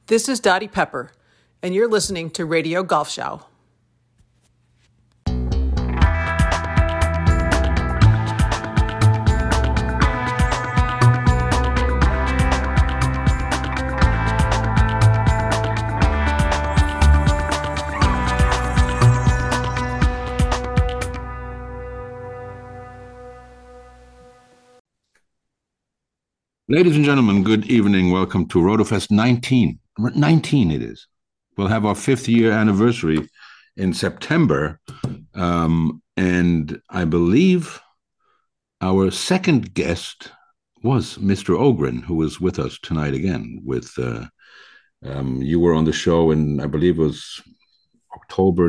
This is Dottie Pepper, and you're listening to Radio Golf Show. Ladies and gentlemen, good evening. Welcome to RotoFest 19. 19 it is. We'll have our 5th year anniversary in September. And I believe our second guest was Mr. Ogren, who is with us tonight again. You were on the show in, I believe it was October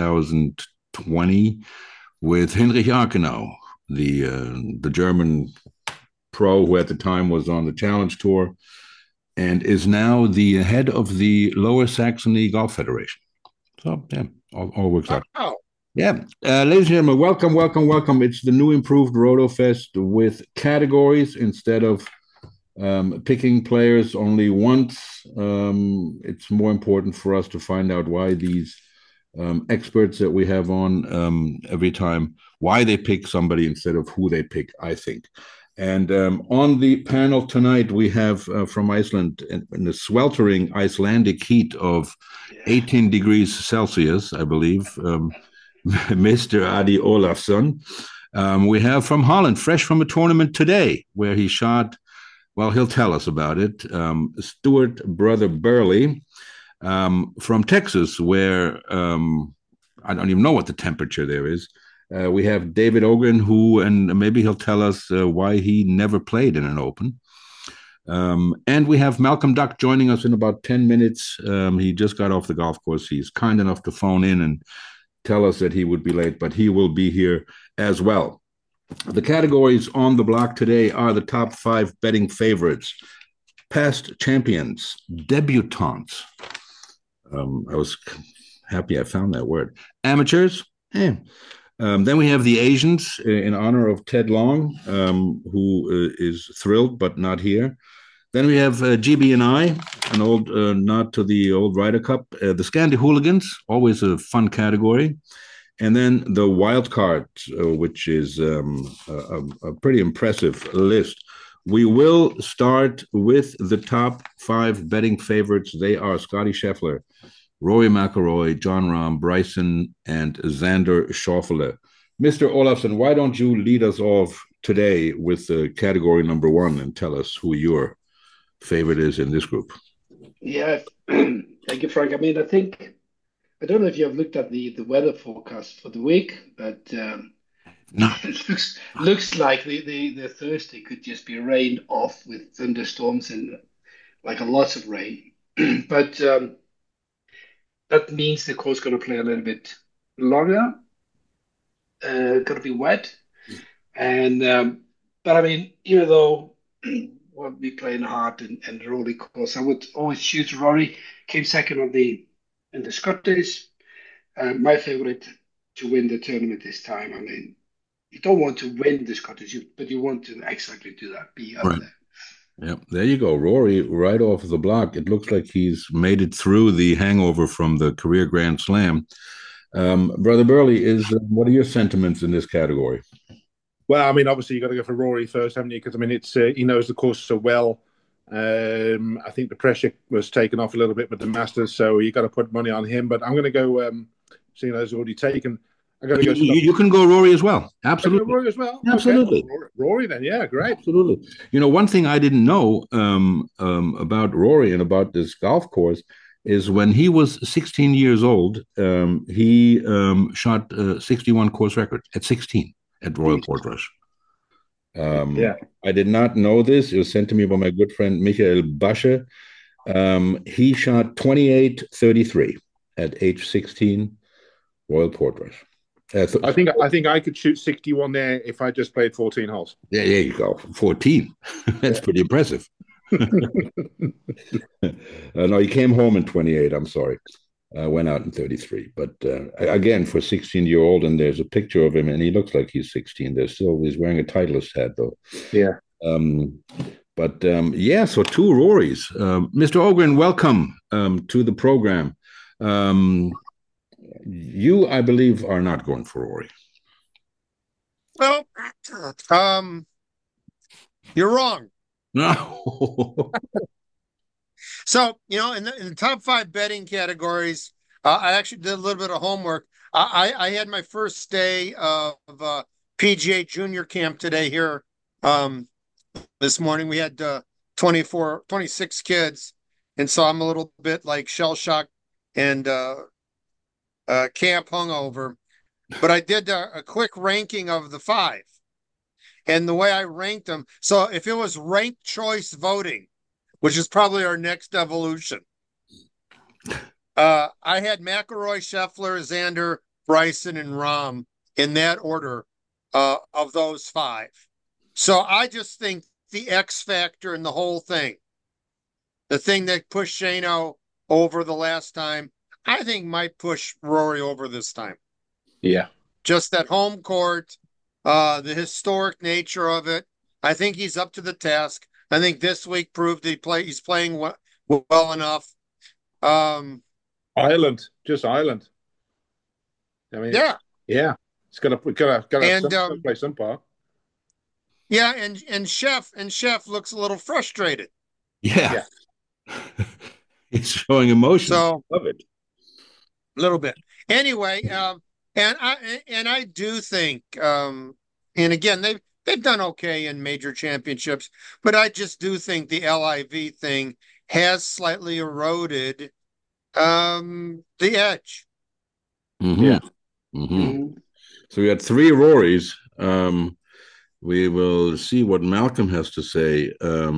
2020 with Hinrich Arkenau, the German pro who at the time was on the Challenge Tour and is now the head of the Lower Saxony Golf Federation. So, yeah, all works out. Wow. Yeah. Ladies and gentlemen, welcome. It's the new improved RotoFest with categories instead of picking players only once. It's more important for us to find out why these experts that we have on every time, why they pick somebody instead of who they pick, I think. And on the panel tonight, we have from Iceland, in the sweltering Icelandic heat of 18 degrees Celsius, I believe, Mr. Adi Olafsson. We have from Holland, fresh from a tournament today, where he shot, well, he'll tell us about it, Stuart Brother Burley. From Texas, where I don't even know what the temperature there is. We have David Ogren, and maybe he'll tell us why he never played in an Open. And we have Malcolm Duck joining us in about 10 minutes. He just got off the golf course. He's kind enough to phone in and tell us that he would be late, but he will be here as well. The categories on the block today are the top 5 betting favorites, past champions, debutantes. I was happy I found that word. Amateurs, then we have the Asians in honor of Ted Long, who is thrilled but not here. Then we have GB&I, an old nod to the old Ryder Cup. The Scandi Hooligans, always a fun category. And then the Wild Card, which is a pretty impressive list. We will start with the top 5 betting favorites. They are Scottie Scheffler, Rory McIlroy, Jon Rahm, Bryson, and Xander Schauffele. Mr. Olafsson, why don't you lead us off today with category number 1 and tell us who your favorite is in this group? Yeah, thank you, Frank. I mean, I don't know if you have looked at the weather forecast for the week, but no. It looks like the Thursday could just be rained off with thunderstorms and like a lots of rain. But that means the course going to play a little bit longer. Going to be wet, and but I mean, even though we'll be playing hard and Rory course, I would always choose Rory. Came second in the Scottish. My favorite to win the tournament this time. I mean, you don't want to win the Scottish, but you want to exactly do that. Be up right there. Yeah, there you go. Rory, right off the block. It looks like he's made it through the hangover from the career Grand Slam. Brother Burley, what are your sentiments in this category? Well, I mean, obviously you got to go for Rory first, haven't you? Because I mean, it's he knows the course so well. I think the pressure was taken off a little bit with the Masters, so you got to put money on him. But I'm going to go. Seeing as already taken, I got to go. You can go Rory as well. Absolutely, Rory as well. Absolutely, okay. Rory then, yeah, great. Absolutely. You know, one thing I didn't know about Rory and about this golf course is when he was 16 years old, he shot 61 course records at 16 at Royal Portrush. I did not know this. It was sent to me by my good friend Michael Basche. He shot 28-33 at age 16, Royal Portrush. I think I could shoot 61 there if I just played 14 holes. Yeah, there you go. 14. That's pretty impressive. No, he came home in 28. I'm sorry. Went out in 33. But again, for a 16-year-old, and there's a picture of him, and he looks like he's 16. He's wearing a Titleist hat, though. Yeah. But yeah, so two Rorys. Mr. Ogren, welcome to the program. You, I believe, are not going for Rory. Well, you're wrong. No. So, in the top 5 betting categories, I actually did a little bit of homework. I had my first day of PGA Junior Camp today here. This morning we had 26 kids, and so I'm a little bit like shell shocked and camp hungover. But I did a quick ranking of the 5, and the way I ranked them. So if it was ranked choice voting, which is probably our next evolution, I had McIlroy, Scheffler, Xander, Bryson, and Rahm in that order of those 5. So I just think the X factor in the whole thing, the thing that pushed Shano over the last time, I think might push Rory over this time. Yeah. Just that home court, the historic nature of it. I think he's up to the task. I think this week proved he's playing well enough. Ireland, just Ireland. I mean, yeah. It's gonna play some part. Yeah, and Chef looks a little frustrated. Yeah. It's showing emotion. So love it. A little bit. Anyway, and I do think, and again, they've done okay in major championships, but I just do think the LIV thing has slightly eroded the edge. Mm-hmm. Yeah. Mm-hmm. So we had 3 Rorys. We will see what Malcolm has to say.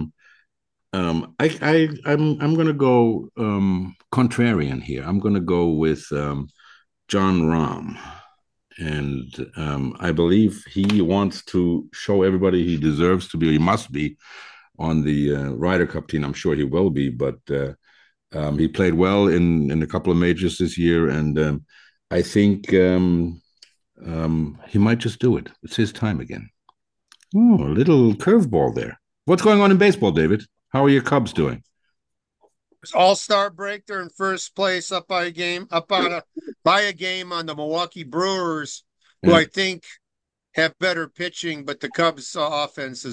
I'm going to go contrarian here. I'm going to go with Jon Rahm, and I believe he wants to show everybody he deserves to be, or he must be, on the Ryder Cup team. I'm sure he will be, but he played well in a couple of majors this year, and I think he might just do it. It's his time again. Oh, a little curveball there. What's going on in baseball, David? How are your Cubs doing? All-Star break. They're in first place, up by a game on the Milwaukee Brewers, who I think have better pitching, but the Cubs' offense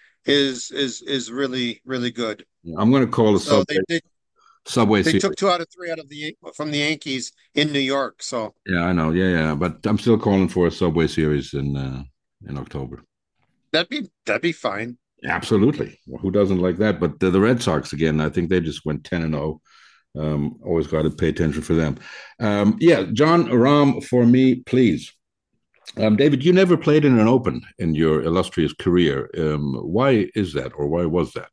is really, really good. I'm going to call the Subway. They took 2 out of 3 from the Yankees in New York. So yeah, I know. Yeah, but I'm still calling for a Subway Series in October. That'd be fine. Absolutely. Well, who doesn't like that? But the Red Sox, again, I think they just went 10-0. Always got to pay attention for them. Yeah, Jon Rahm for me, please. David, you never played in an Open in your illustrious career. Why is that, or why was that?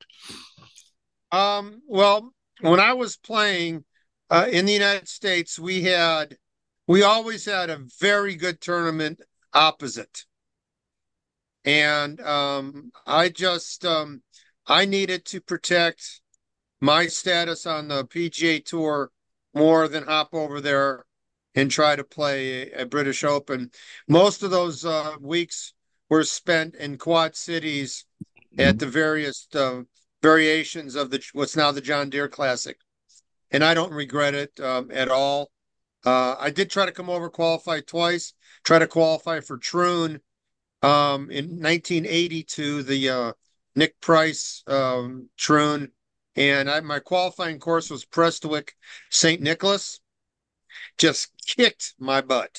Well, when I was playing in the United States, we always had a very good tournament opposite. And I needed to protect my status on the PGA Tour more than hop over there and try to play a British Open. Most of those weeks were spent in Quad Cities at the various variations of what's now the John Deere Classic. And I don't regret it at all. I did try to come over, qualify twice, try to qualify for Troon in 1982, the Nick Price Troon. And my qualifying course was Prestwick St. Nicholas. Just kicked my butt.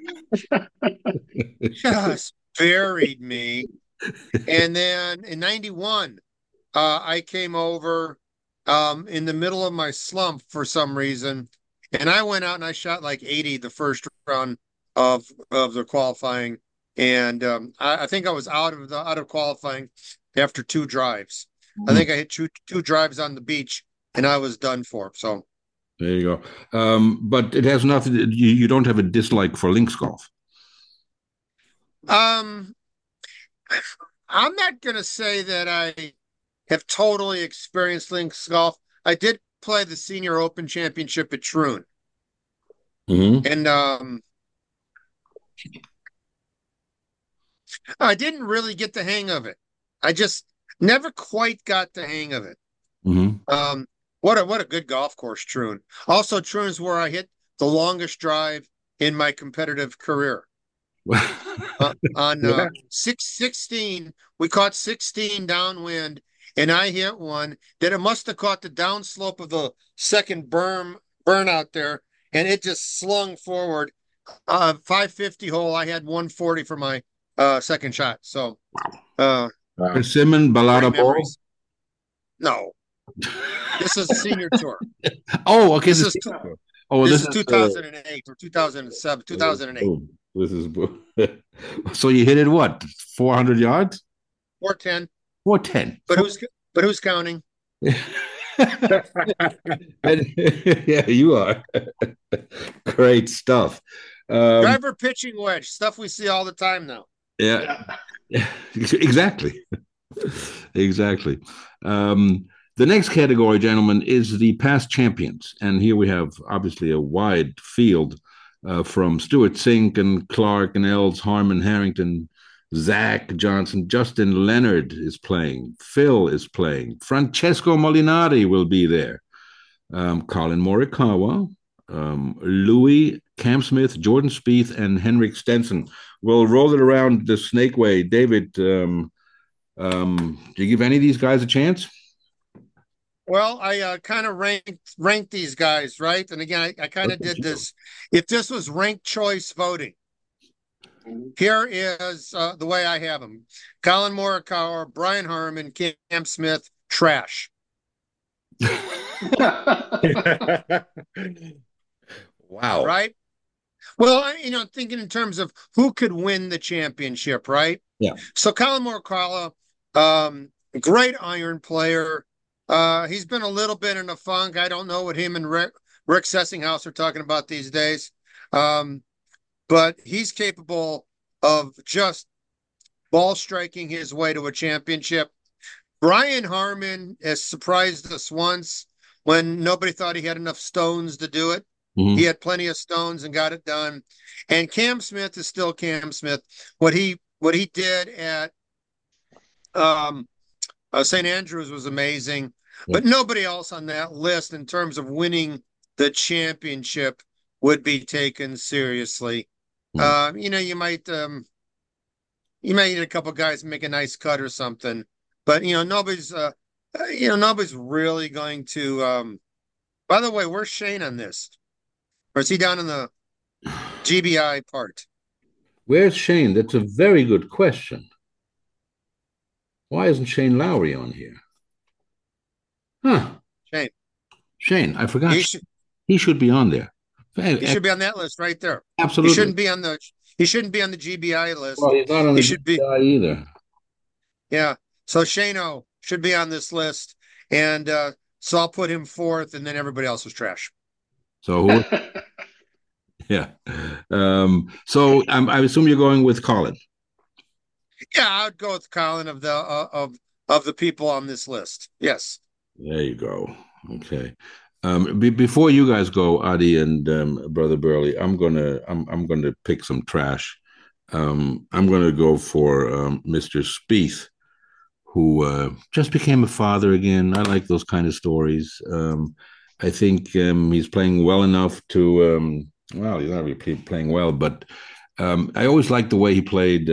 Just buried me. And then in 91, I came over in the middle of my slump for some reason. And I went out and I shot like 80 the first round of the qualifying. And I think I was out of qualifying after 2 drives. I think I hit two drives on the beach and I was done for. So there you go. But it has nothing. You don't have a dislike for links golf. I'm not going to say that I have totally experienced links golf. I did play the Senior Open Championship at Troon. Mm-hmm. And I didn't really get the hang of it. I just never quite got the hang of it. Mm-hmm. What a good golf course, Troon. Also, Troon is where I hit the longest drive in my competitive career. On Yeah. 16, we caught 16 downwind, and I hit one that it must have caught the downslope of the second burn out there, and it just slung forward. 550 hole, I had 140 for my second shot. So, Persimmon great Balada Ball. memories. No, this is senior tour. Oh, okay. This is Oh, this is 2008 or 2007, 2008. This is so you hit it what? 400 yards? 410. 410. But who's counting? Yeah, you are. Great stuff. Driver pitching wedge, stuff we see all the time now. Yeah. Exactly. Exactly. The next category, gentlemen, is the past champions. And here we have obviously a wide field from Stuart Sink and Clark and Els, Harmon, Harrington, Zach Johnson, Justin Leonard is playing, Phil is playing, Francesco Molinari will be there, Colin Morikawa, Louis, Cam Smith, Jordan Spieth, and Henrik Stenson. We'll roll it around the snake way. David, do you give any of these guys a chance? Well, I kind of ranked these guys, right? And again, I kind of did this. If this was ranked choice voting, here is the way I have them: Colin Morikawa, Brian Harman, Cam Smith, trash. Wow. Right? Well, thinking in terms of who could win the championship, right? Yeah. So Colin Morikawa, great iron player. He's been a little bit in a funk. I don't know what him and Rick Sessinghaus are talking about these days. But he's capable of just ball striking his way to a championship. Brian Harman has surprised us once when nobody thought he had enough stones to do it. Mm-hmm. He had plenty of stones and got it done. And Cam Smith is still Cam Smith. What he did at St. Andrews was amazing, but nobody else on that list in terms of winning the championship would be taken seriously. You might need a couple guys make a nice cut or something, but nobody's really going to. By the way, where's Shane on this? Or is he down in the GBI part? Where's Shane? That's a very good question. Why isn't Shane Lowry on here? Huh. Shane, I forgot. He should be on there. He should be on that list right there. Absolutely. He shouldn't be on the GBI list. Well, he's not on the GBI either. Yeah. So Shane-O should be on this list. And so I'll put him fourth, and then everybody else is trash. So who? Yeah. So I assume you're going with Colin. Yeah, I'd go with Colin of the people on this list. Yes. There you go. Okay. Before you guys go, Adi and Brother Burley, I'm gonna pick some trash. I'm gonna go for Mr. Spieth, who just became a father again. I like those kind of stories. I think he's playing well enough to. Well, he's not really playing well, but I always liked the way he played.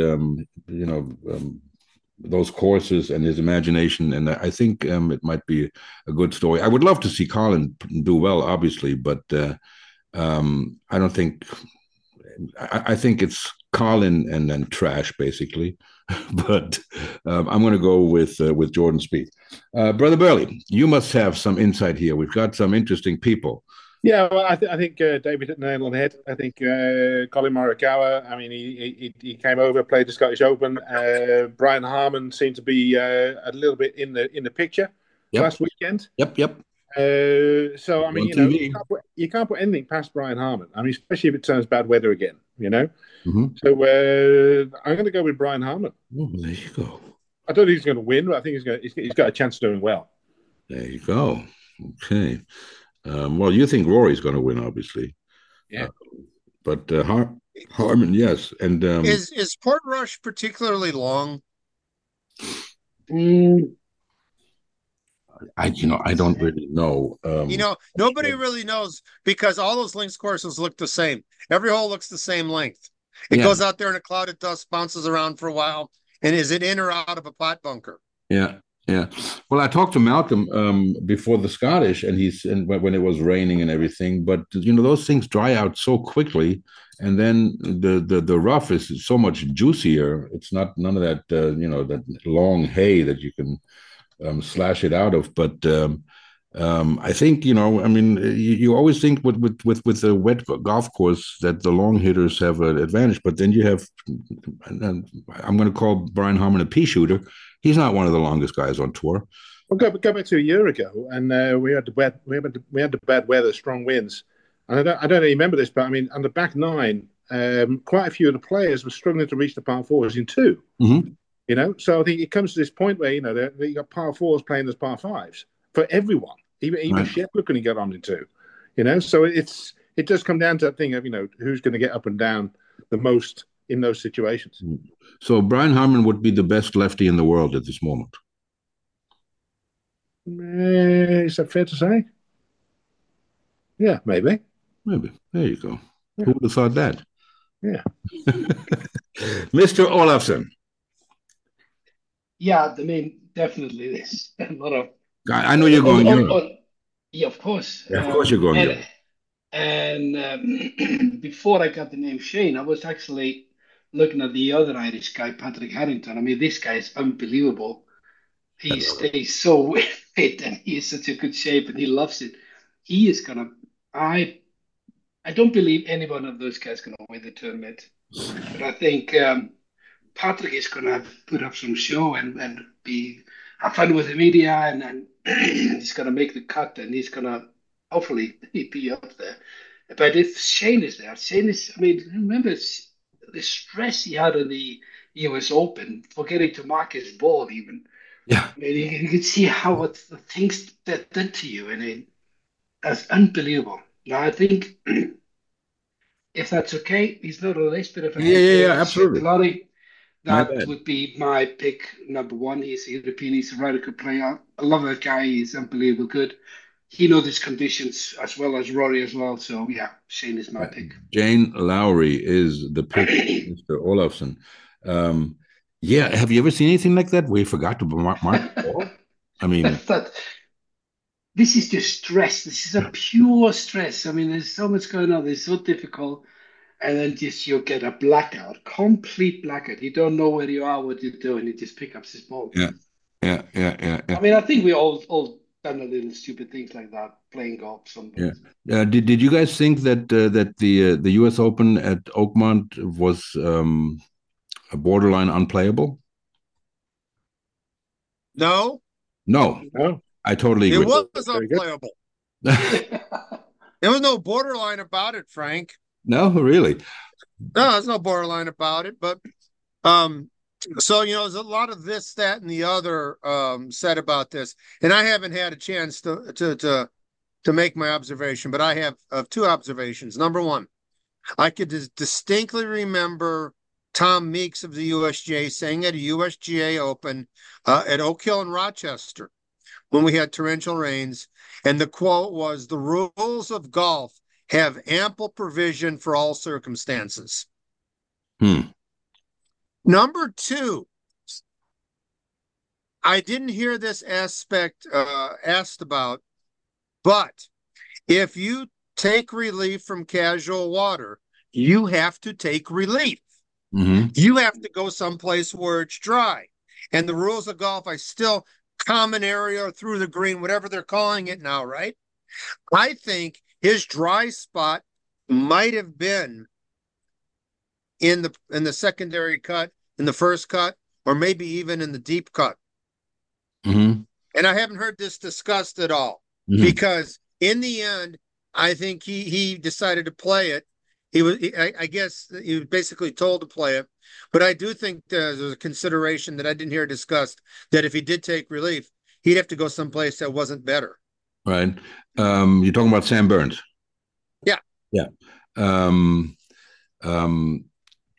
Those courses and his imagination, and I think it might be a good story. I would love to see Colin do well, obviously, but I don't think. I think it's Colin and then trash, basically. But I'm going to go with Jordan Spieth. Brother Burley, you must have some insight here. We've got some interesting people. Yeah, well, I think David hit the nail on the head. I think Colin Morikawa. I mean, he came over, played the Scottish Open. Brian Harman seemed to be a little bit in the picture last weekend. Yep. So I mean, you can't put anything past Brian Harman. I mean, especially if it turns bad weather again. Mm-hmm. So I'm going to go with Brian Harman. Oh, there you go. I don't think he's going to win, but I think he's got a chance of doing well. There you go. Okay. Well, you think Rory's going to win, obviously. Yeah. But Harman, yes. And is Portrush particularly long? Mm, I don't really know. Nobody really knows because all those links courses look the same. Every hole looks the same length. It Yeah. goes out there in a cloud of dust, bounces around for a while, and is it in or out of a pot bunker? Yeah, yeah. Well, I talked to Malcolm before the Scottish, and when it was raining and everything. But those things dry out so quickly, and then the rough is so much juicier. It's not none of that that long hay that you can slash it out of. But I think I mean, you always think with a wet golf course that the long hitters have an advantage, but then you have, and I'm going to call Brian Harman a pea shooter. He's not one of the longest guys on tour. Well, go back to a year ago, and we had the bad weather, strong winds, and I don't remember this, but I mean, on the back nine, quite a few of the players were struggling to reach the par fours in two. Mm-hmm. So I think it comes to this point where you got par fours playing as par fives for everyone. Even Right. Scheffler couldn't get on in two. So it does come down to that thing of who's going to get up and down the most in those situations. So Brian Harman would be the best lefty in the world at this moment. Is that fair to say? Yeah, maybe. Maybe. There you go. Yeah. Who would have thought that? Yeah. Mr. Olafson. yeah, I mean, definitely there's a lot of. I know you're going Europe. Yeah, of course. Yeah, of course you're going Europe. And before I got the name Shane, I was actually looking at the other Irish guy, Patrick Harrington. I mean, this guy is unbelievable. He stays so fit and he is such a good shape and he loves it. He is gonna. I don't believe any one of those guys gonna win the tournament, but I think Patrick is gonna put up some show and have fun with the media and he's gonna make the cut and he's gonna hopefully be up there. But if Shane is there, I mean, remember the stress he had in the US Open, forgetting to mark his ball even. Yeah. I mean, you can see what the things that did to you. And that's unbelievable. Now, I think if that's okay, he's not on the list, but if Yeah, absolutely. Lottie, that would be my pick number one. He's a European, he's a very good player. I love that guy, he's unbelievable good. He knows his conditions as well as Rory as well. So yeah, Shane is my pick. Shane Lowry is the pick, Mr. Olafson. Yeah, have you ever seen anything like that where you forgot to mark the ball? I mean, this is just stress. This is a pure stress. I mean, there's so much going on. It's so difficult. And then just you get a blackout, complete blackout. You don't know where you are, what you're doing. You just pick up this ball. Yeah. I mean, I think we all done a little stupid things like that, playing golf sometimes. Yeah. Did you guys think that the U.S. Open at Oakmont was a borderline unplayable? No. I totally agree. It was unplayable. There was no borderline about it, Frank. No, really. No, there's no borderline about it. But so there's a lot of this, that, and the other said about this, and I haven't had a chance to make my observation, but I have two observations. Number one, I could distinctly remember Tom Meeks of the USGA saying at a USGA Open at Oak Hill in Rochester when we had torrential rains, and the quote was, "The rules of golf have ample provision for all circumstances." Number two, I didn't hear this aspect asked about, but if you take relief from casual water, you have to take relief. Mm-hmm. You have to go someplace where it's dry. And the rules of golf, common area or through the green, whatever they're calling it now, right? I think his dry spot might have been in the secondary cut, in the first cut, or maybe even in the deep cut. Mm-hmm. And I haven't heard this discussed at all, because in the end, I think he decided to play it. I guess he was basically told to play it, but I do think there's a consideration that I didn't hear discussed, that if he did take relief, he'd have to go someplace that wasn't better. Right. You're talking about Sam Burns. Yeah. Yeah.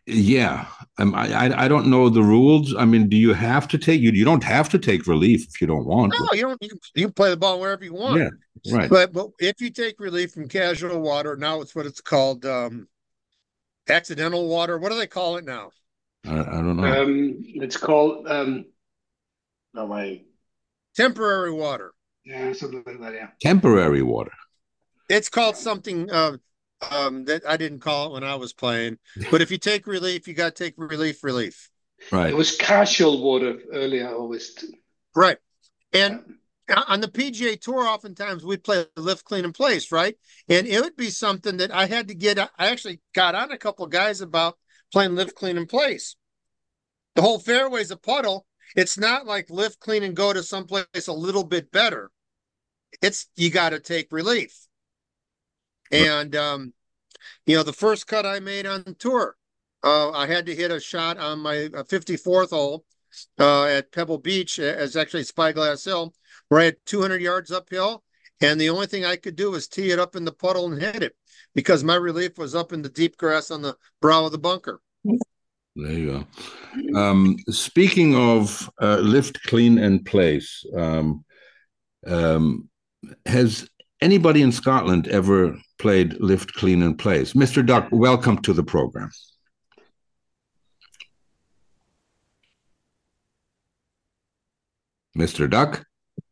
Yeah. I don't know the rules. I mean, do you have to take you don't have to take relief if you don't want. No, you don't. You can play the ball wherever you want. Yeah, right. But if you take relief from casual water, now it's what it's called, accidental water. What do they call it now? I don't know. It's called no my Temporary water. yeah, something like that. Yeah. Temporary water. It's called something that I didn't call it when I was playing. But if you take relief, you got to take relief. It Right. was casual water earlier. Always. Right. Yeah. And on the PGA Tour, oftentimes we'd play lift, clean, and place, right? And it would be something that I had to get. I actually got on a couple of guys about playing lift, clean, and place. The whole fairway's a puddle. It's not like lift, clean, and go to someplace a little bit better. It's you got to take relief. Right. And the first cut I made on tour, I had to hit a shot on my 54th hole at Pebble Beach, as actually Spyglass Hill, where I had 200 yards uphill, and the only thing I could do was tee it up in the puddle and hit it because my relief was up in the deep grass on the brow of the bunker. There you go. Speaking of lift, clean, and place, has anybody in Scotland ever played lift, clean, and place? Mr. Duck, welcome to the program. Mr. Duck?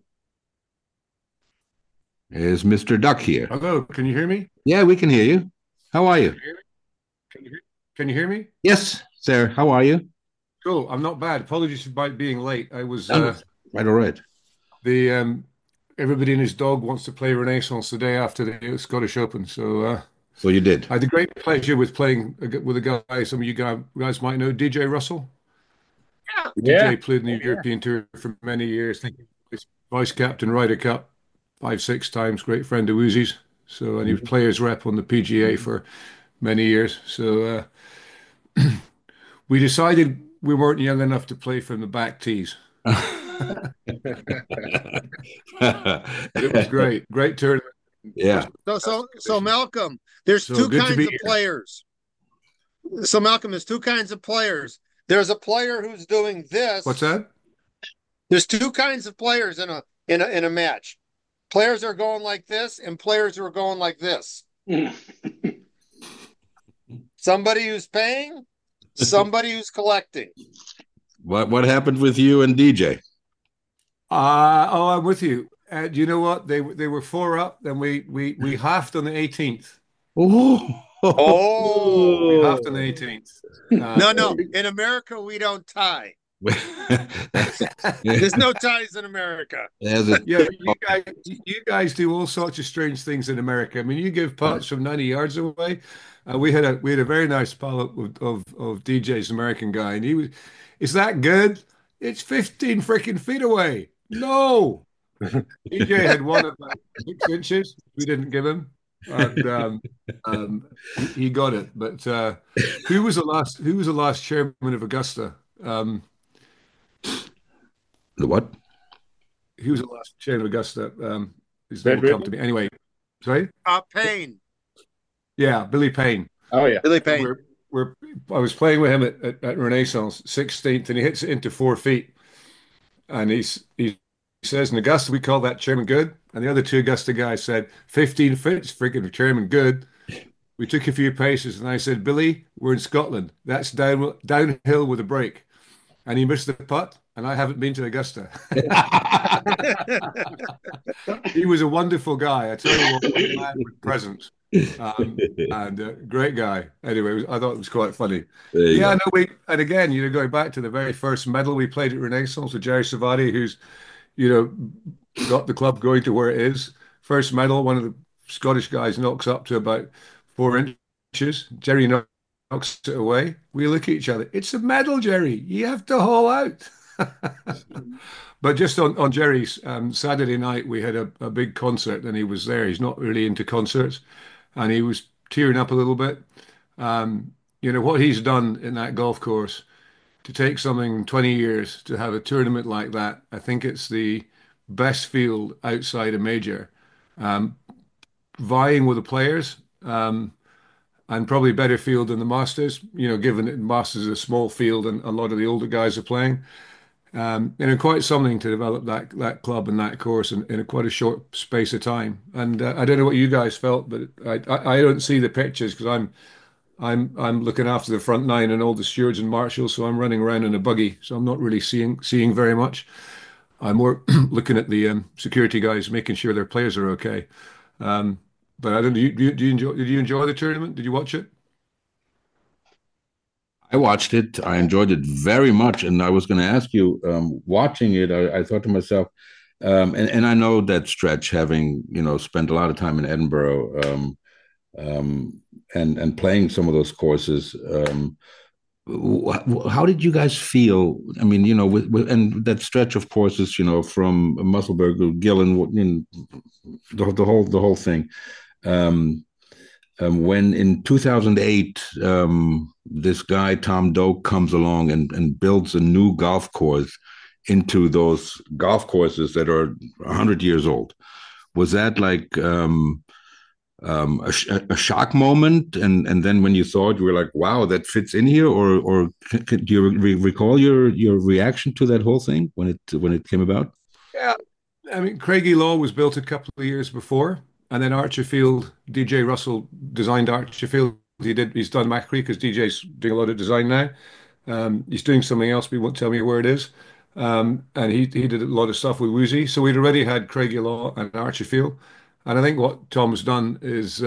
Is Mr. Duck here? Hello, can you hear me? Yeah, we can hear you. How are you? Can you hear me? Yes, sir. How are you? Cool. I'm not bad. Apologies about being late. I was Right, all right. the everybody and his dog wants to play Renaissance the day after the Scottish Open, so So you did. I had the great pleasure with playing with a guy some of you guys might know, DJ Russell. Yeah. DJ played in the European Tour for many years. I think he was vice captain Ryder Cup 5, 6 times. Great friend of Uzi's. So and he was players rep on the PGA for many years. So we decided we weren't young enough to play from the back tees. It was great. Great tournament. Yeah. So Malcolm, there's So two good to kinds be of here. players. So Malcolm, there's two kinds of players. There's a player who's doing this. What's that? There's two kinds of players in a match. Players are going like this, and players who are going like this. Somebody who's paying, somebody who's collecting. What happened with you and DJ? Oh, I'm with you. Do you know what? They were 4 up, then we halved on the 18th. Oh. We halved on the 18th. No. In America, we don't tie. There's no ties in America. Yeah, you guys do all sorts of strange things in America. I mean, you give putts from 90 yards away. We had a very nice pal of DJ's American guy, and he was, is that good? It's 15 freaking feet away. No, DJ had one about 6 inches. We didn't give him, and he got it. But who was the last? Who was the last chairman of Augusta? The what? Who was the last chairman of Augusta? His Ben name will come Britton? to me. Anyway, sorry. Payne. Yeah, Billy Payne. Oh yeah. Billy Payne. I was playing with him at Renaissance 16th, and he hits it into 4 feet, and he says in Augusta we call that chairman good, and the other two Augusta guys said 15 feet, freaking chairman good. We took a few paces, and I said, Billy, we're in Scotland. That's downhill with a break, and he missed the putt, and I haven't been to Augusta. He was a wonderful guy. I tell you what, man with presence. And great guy. Anyway, I thought it was quite funny. There you Yeah, go. no, and again, going back to the very first medal we played at Renaissance with Jerry Savati, who's, got the club going to where it is. First medal, one of the Scottish guys knocks up to about 4 inches. Jerry knocks it away. We look at each other. It's a medal, Jerry. You have to haul out. But just on Jerry's Saturday night, we had a big concert, and he was there. He's not really into concerts, and he was tearing up a little bit. What he's done in that golf course to take something 20 years to have a tournament like that. I think it's the best field outside a major, vying with the players. and probably better field than the Masters, given that Masters is a small field and a lot of the older guys are playing. Quite something to develop that club and that course in quite a short space of time. And I don't know what you guys felt, but I don't see the pictures because I'm looking after the front nine and all the stewards and marshals, so I'm running around in a buggy, so I'm not really seeing very much. I'm more looking at the security guys, making sure their players are okay. But I don't. Did you enjoy the tournament? Did you watch it? I watched it. I enjoyed it very much, and I was going to ask you, watching it, I thought to myself, and I know that Stretch, having spent a lot of time in Edinburgh, and playing some of those courses. How did you guys feel? I mean, and that Stretch, of course, is from Musselburgh to Gillen, the whole thing. When in 2008, this guy, Tom Doak, comes along and builds a new golf course into those golf courses that are 100 years old. Was that like a shock moment? And then when you saw it, you were like, wow, that fits in here? Or do you recall your reaction to that whole thing when it came about? Yeah. I mean, Craigie Law was built a couple of years before. And then Archerfield, DJ Russell designed Archerfield. He's done Macri because DJ's doing a lot of design now. He's doing something else, but he won't tell me where it is. And he did a lot of stuff with Woozy. So we'd already had Craigie Law and Archerfield. And I think what Tom's done is,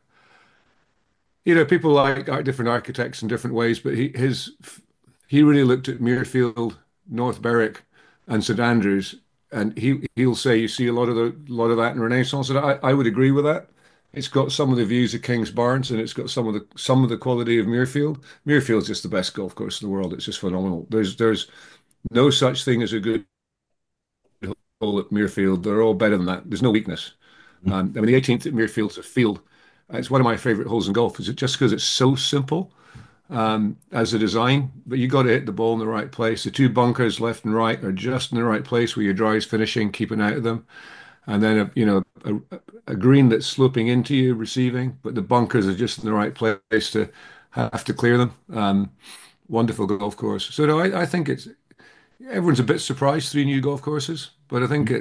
people like different architects in different ways, but he really looked at Muirfield, North Berwick, and St Andrews, and he'll say you see a lot of that in Renaissance, and I would agree with that. It's got some of the views of Kings Barnes, and it's got some of the quality of Muirfield. Muirfield's just the best golf course in the world. It's just phenomenal. There's no such thing as a good hole at Muirfield. They're all better than that. There's no weakness. I mean, the 18th at Muirfield's a field. It's one of my favorite holes in golf. Is it just because it's so simple as a design? But you got to hit the ball in the right place. The two bunkers left and right are just in the right place where your drive's finishing, keeping out of them. And then a green that's sloping into you, receiving, but the bunkers are just in the right place to have to clear them. Wonderful golf course. So no, I think everyone's a bit surprised, 3 new golf courses, but I think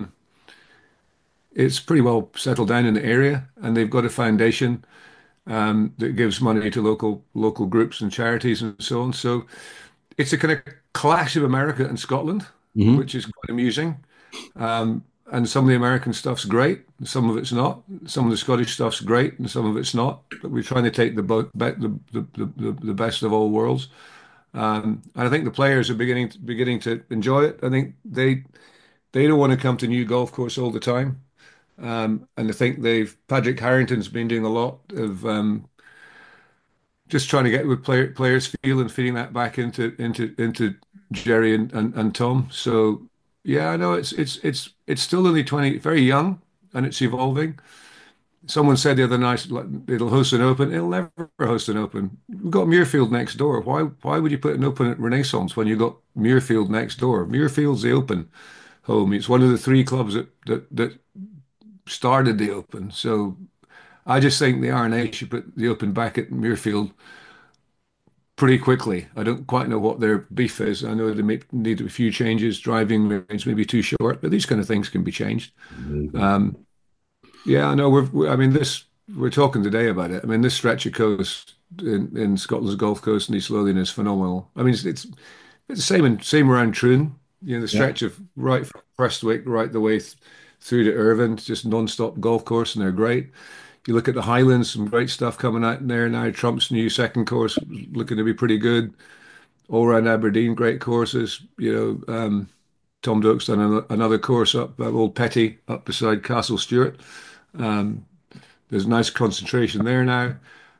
it's pretty well settled down in the area, and they've got a foundation that gives money to local groups and charities and so on. So it's a kind of clash of America and Scotland, which is quite amusing. And some of the American stuff's great, some of it's not. Some of the Scottish stuff's great, and some of it's not. But we're trying to take the best of all worlds. And I think the players are beginning to enjoy it. I think they don't want to come to new golf course all the time. And I think Patrick Harrington's been doing a lot of just trying to get with players feel and feeding that back into Jerry and Tom. So yeah, I know it's still only 20, very young, and it's evolving. Someone said the other night like, it'll host an Open. It'll never host an Open. We've got Muirfield next door. Why would you put an Open at Renaissance when you've got Muirfield next door? Muirfield's the Open home. It's one of the 3 clubs that started the Open. So I just think the R&A should put the Open back at Muirfield pretty quickly. I don't quite know what their beef is. I know they need a few changes. Driving range maybe too short, but these kind of things can be changed. Yeah, I know. We're talking today about it. I mean, this stretch of coast in Scotland's Gulf Coast and East Lothian is phenomenal. I mean, it's the same around Troon. The stretch of right from Prestwick right the way through to Irvine, just non-stop golf course, and they're great. You look at the Highlands, some great stuff coming out in there now. Trump's new second course looking to be pretty good. All around Aberdeen, great courses. Tom Doak's done another course up Old Petty, up beside Castle Stewart. There's a nice concentration there now.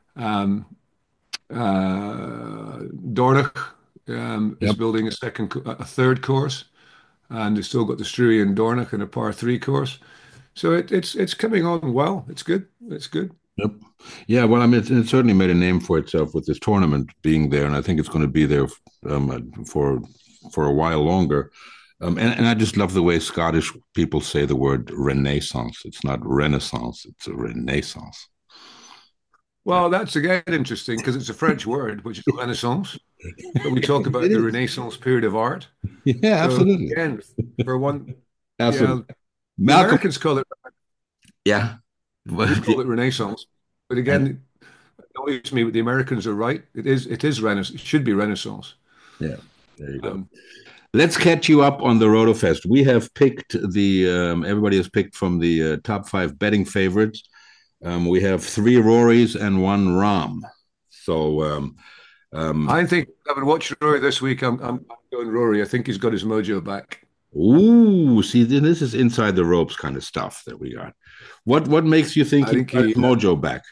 Dornoch is building a third course, and they've still got the Struy and Dornoch and a par 3 course. So it's coming on well. It's good. It's good. Yep. Yeah. Well, I mean, it certainly made a name for itself with this tournament being there, and I think it's going to be there for a while longer. And I just love the way Scottish people say the word Renaissance. It's not Renaissance. It's a Renaissance. Well, that's again interesting because it's a French word, which is Renaissance. But we talk It about the is. Renaissance period of art. Yeah, So absolutely. again, for one, yeah, Absolutely. the Malcolm, Americans call it, yeah. we call it Renaissance. But And again, it annoys me, but the Americans are right. It is Renaissance. It should be Renaissance. yeah, there you go. Um, Let's catch you up on the RotoFest. We have picked everybody has picked from the top five betting favorites. We have three Rorys and one Rahm. So, I think having watched Rory this week, I'm going Rory. I think he's got his mojo back. ooh, see, this is inside the ropes kind of stuff that we got. What makes you think I he think got his mojo back?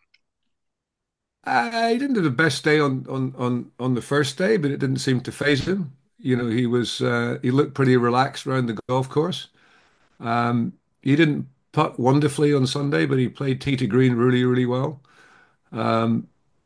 he didn't do the best day on the first day, but it didn't seem to phase him. He looked pretty relaxed around the golf course. Um, he didn't putt wonderfully on Sunday, but he played tee to green really, really well. Um,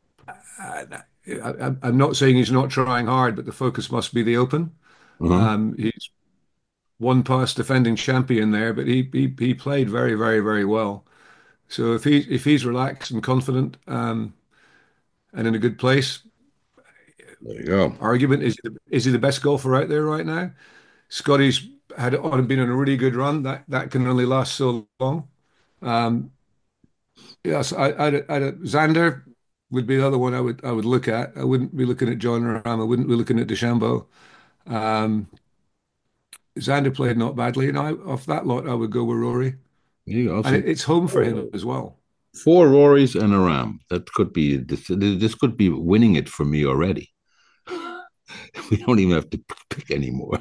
I'm not saying he's not trying hard, but the focus must be the Open. Uh-huh. He's one past defending champion there, but he played very, very, very well. So if he's relaxed and confident, and in a good place, There you go. argument is he the best golfer out there right now? Scotty's been on a really good run. That can only last so long. Um, yes, Xander would be the other one I would look at. I wouldn't be looking at John Ram. I wouldn't be looking at DeChambeau. Um, Xander played not badly, and off that lot I would go with Rory. There you go. And So it's home for him as well. four Rorys and a Ram. That could be this. This could be winning it for me already. We don't even have to pick anymore.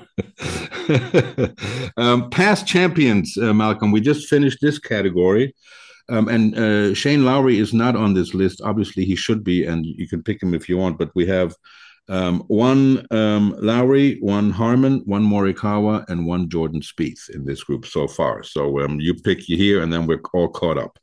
Past champions, Malcolm. We just finished this category. And Shane Lowry is not on this list. Obviously, he should be, and you can pick him if you want. But we have one Lowry, one Harman, one Morikawa, and one Jordan Spieth in this group so far. So you pick here, and then we're all caught up.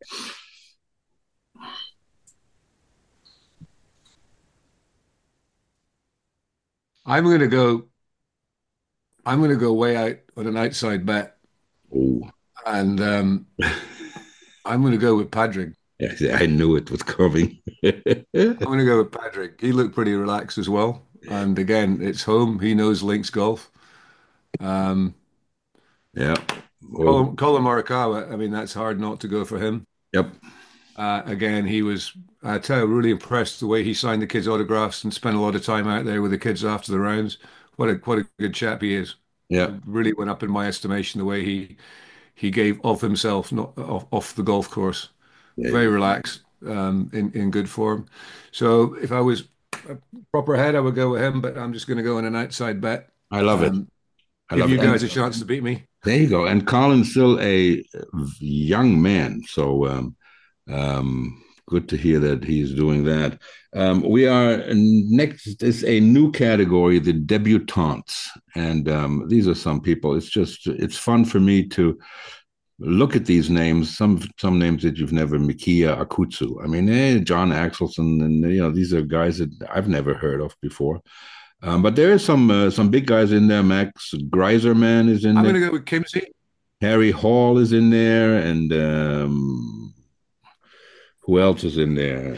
I'm going to go. I'm going to go way out on an outside bet, Oh, and I'm going to go with Padraig. yeah, I knew it was coming. I'm going to go with Padraig. He looked pretty relaxed as well. And again, it's home. He knows links golf. Um, Yeah. Well, Colin Morikawa, I mean, that's hard not to go for him. yep. Again, I tell you, really impressed the way he signed the kids' autographs and spent a lot of time out there with the kids after the rounds. What a good chap he is. Yeah. Really went up in my estimation the way he gave of himself, not off the golf course. Very Yeah. relaxed, in good form. So if I was a proper head, I would go with him, but I'm just going to go on an outside bet. I love it. I Give love you it. guys a chance to beat me. There you go. And Colin's still a young man, so good to hear that he's doing that. We are next is a new category, the debutantes, and these are some people. It's fun for me to look at these names. Some names that you've never, Mikia Akutsu. I mean, John Axelson, and these are guys that I've never heard of before. But there is some big guys in there. Max Greiserman is in I'm there. going to go with Kimsey. Harry Hall is in there, and who else is in there?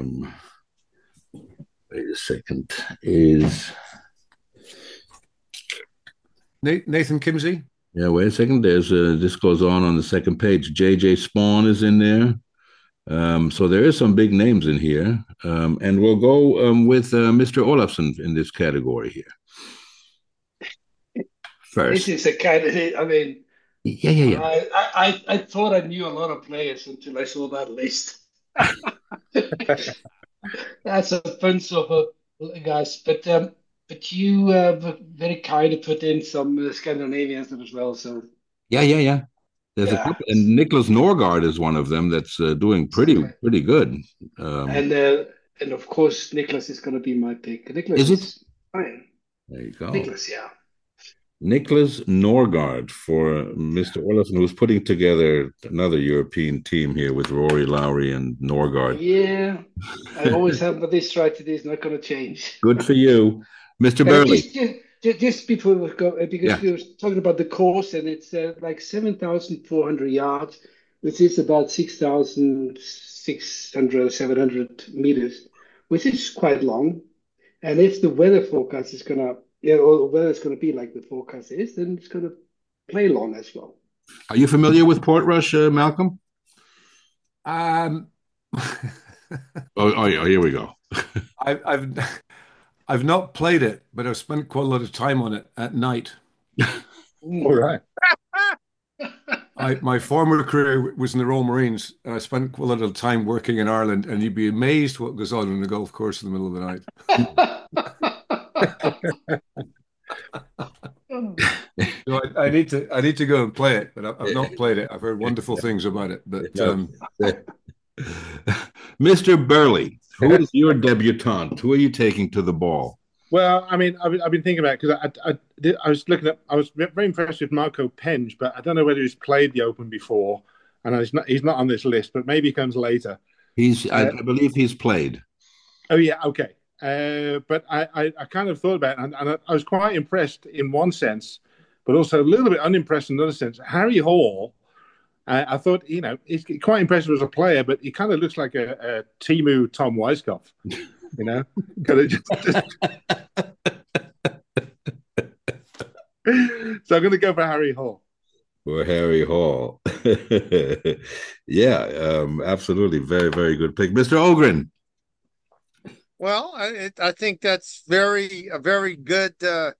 Wait a second. Is Nathan Kimsey. Yeah, wait a second. There's this goes on the second page. JJ Spawn is in there. So there is some big names in here, and we'll go with Mr. Olafson in this category here first. This is a candidate. I mean, Yeah. I thought I knew a lot of players until I saw that list. That's a bunch of guys, but you very kind of put in some Scandinavians as well. So Yeah. There's a yeah, couple, and Nicholas Norgard is one of them that's doing pretty good. and of course Nicholas is going to be my pick. Nicholas Is it? is fine. There you go. Nicholas, yeah. Nicholas Norgard for Mr. Olafson, who's putting together another European team here with Rory Lowry and Norgard. Yeah, I always have, but this strategy is not going to change. Good for you, Mr. Burley. Just before we go, because Yeah. we were talking about the course, and it's like 7,400 yards, which is about 6,600 600, 700 meters, which is quite long. And if the weather forecast is gonna, or whether it's gonna be like the forecast is, then it's gonna play long as well. Are you familiar with Portrush, Malcolm? Um, Oh, here we go. I've not played it, but I've spent quite a lot of time on it at night. All right. My former career was in the Royal Marines, and I spent quite a lot of time working in Ireland, and you'd be amazed what goes on in the golf course in the middle of the night. So I need to go and play it, but I've not played it. I've heard wonderful things about it. But Mr. Burley, who is your debutante? Who are you taking to the ball? Well, I mean, I've been thinking about it because I was looking at. I was very impressed with Marco Penge, but I don't know whether he's played the Open before, and he's not on this list. But maybe he comes later. I believe he's played. Oh yeah, okay. But I kind of thought about it, and I was quite impressed in one sense, but also a little bit unimpressed in another sense. Harry Hall, I thought, he's quite impressive as a player, but he kind of looks like a Timu Tom Weiskopf. Kind of just... So I'm going to go for Harry Hall. For Harry Hall. Yeah, absolutely. Very, very good pick. Mr. Ogren. Well, I think that's a very good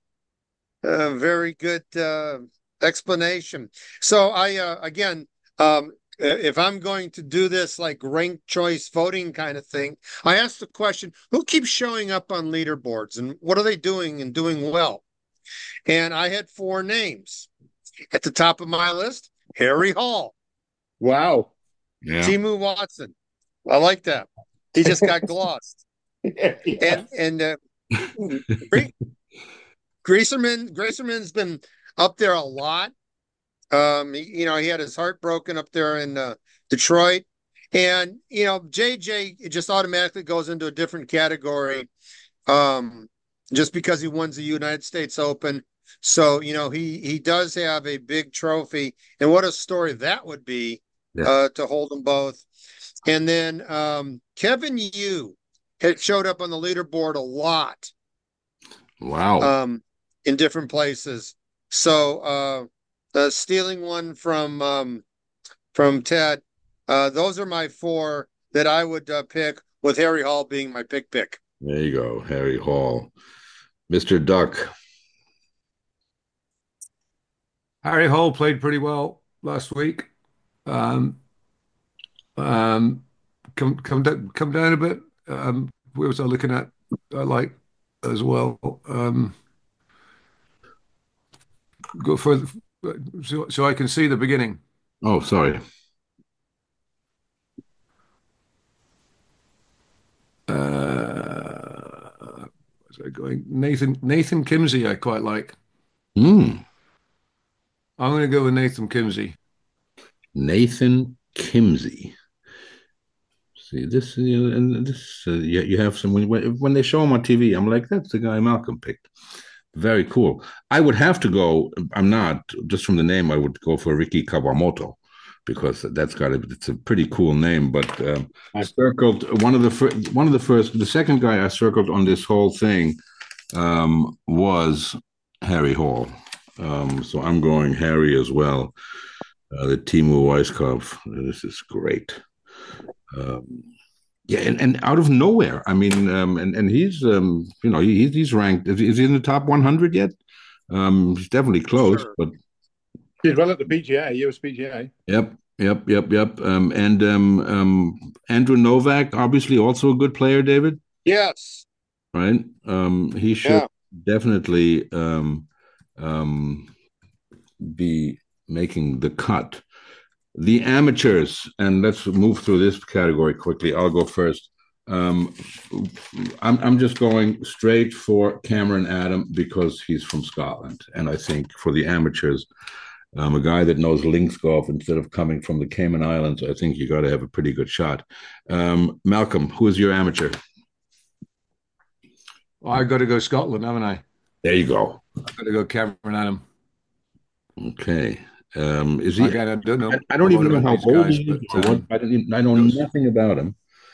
explanation. So again, if I'm going to do this like ranked choice voting kind of thing, I asked the question, who keeps showing up on leaderboards and what are they doing and doing well? And I had 4 names. At the top of my list, Harry Hall. Wow. Yeah. Timu Watson. I like that. He just got glossed. Yeah. And Grayserman's been up there a lot. He had his heart broken up there in Detroit. And, JJ just automatically goes into a different category just because he won the United States Open. So, he does have a big trophy. And what a story that would be to hold them both. And then Kevin Yu had showed up on the leaderboard a lot. Wow. In different places. So stealing one from Ted. Those are my 4 that I would pick, with Harry Hall being my pick. There you go, Harry Hall. Mr. Duck. Harry Hall played pretty well last week. Come down a bit. Where was I looking at? I like as well. Go for so I can see the beginning. Oh, sorry. Where's I going? Nathan Kimsey, I quite like. Hmm. I'm going to go with Nathan Kimsey. Nathan Kimsey. See this, and this. You have some when they show him on TV. I'm like, that's the guy Malcolm picked. Very cool. I would have to go. I'm not just from the name. I would go for Ricky Kawamoto because it's a pretty cool name. But I circled one of the first. The second guy I circled on this whole thing was Harry Hall. So I'm going Harry as well. The Timu Weiskopf. This is great. Yeah, and out of nowhere. I mean, and he's he's ranked. Is he in the top 100 yet? He's definitely close, Sure. Did well at the PGA, US PGA. Yep. And Andrew Novak, obviously also a good player, David. Yes. Right. He should definitely be making the cut. The amateurs, and let's move through this category quickly. I'll go first. I'm just going straight for Cameron Adam because he's from Scotland, and I think for the amateurs, a guy that knows links golf instead of coming from the Cayman Islands, I think you got to have a pretty good shot. Malcolm, who is your amateur? Well, I got to go Scotland, haven't I? There you go. I got to go Cameron Adam. Okay. Is he? Again, I don't know I a don't lot even know about how these old guys, he is but or what. I know yes. nothing about him.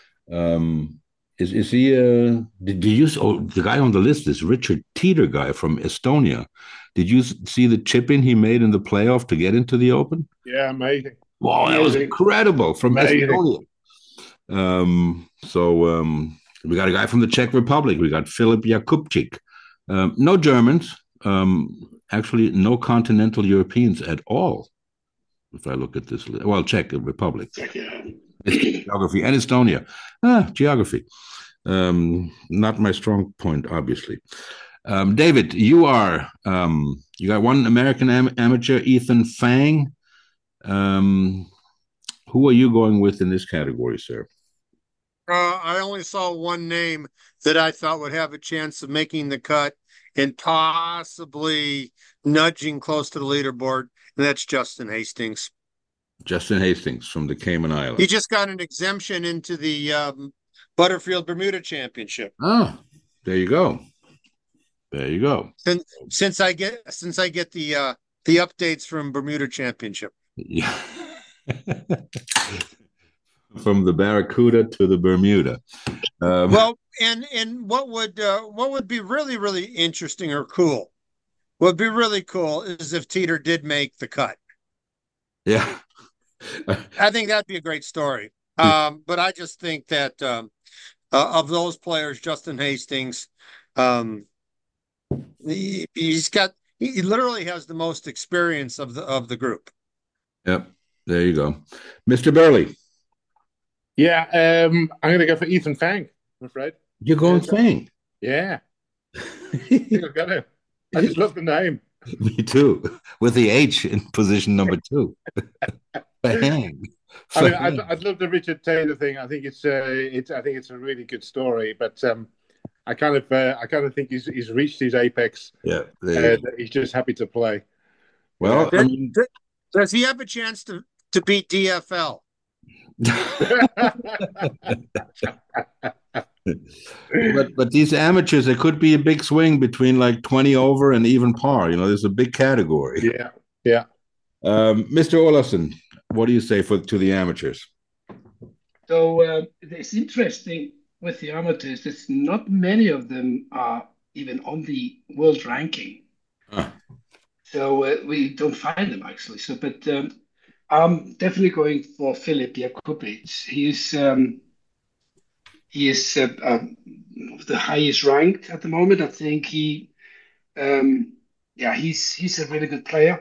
Is he? Did you? Oh, the guy on the list is Richard Teeter, guy from Estonia. Did you see the chip in he made in the playoff to get into the Open? Yeah, amazing. Wow, that was Amazing. incredible from Amazing. Estonia. We got a guy from the Czech Republic. We got Filip Jakubčík. No Germans. Actually, no continental Europeans at all. If I look at this, well, Czech Republic, geography, and Estonia. Geography. Not my strong point, obviously. David, you got one American amateur, Ethan Fang. Who are you going with in this category, sir? I only saw one name that I thought would have a chance of making the cut and possibly nudging close to the leaderboard, and that's Justin Hastings. Justin Hastings from the Cayman He Islands. just got an exemption into the Butterfield Bermuda Championship. Oh, there you go. There you go. Since I get the updates from Bermuda Championship. Yeah. From the Barracuda to the Bermuda. Well, and what would be really, really interesting or cool, what would be really cool is if Teeter did make the cut. Yeah. I think that'd be a great story. But I just think that of those players, Justin Hastings, he literally has the most experience of the group. Yep. There you go. Mr. Burley. Yeah, I'm going to go for Ethan Fang, I'm afraid. You're going Fang. Yeah. I think I've got it. I just love the name. Me too. With the H in position number 2. Fang. I mean, I'd love the Richard Taylor thing. I think it's a really good story, but I kind of think he's reached his apex. Yeah, he's just happy to play. Well, I mean, does he have a chance to beat DFL? but these amateurs, there could be a big swing between like 20 over and even par. There's a big category. Yeah. Mr. Olafsson, what do you say to the amateurs? So it's interesting with the amateurs. There's not many of them are even on the world ranking. So we don't find them actually. So, but I'm definitely going for Filip Jakubčík. He is the highest ranked at the moment. I think he's a really good player.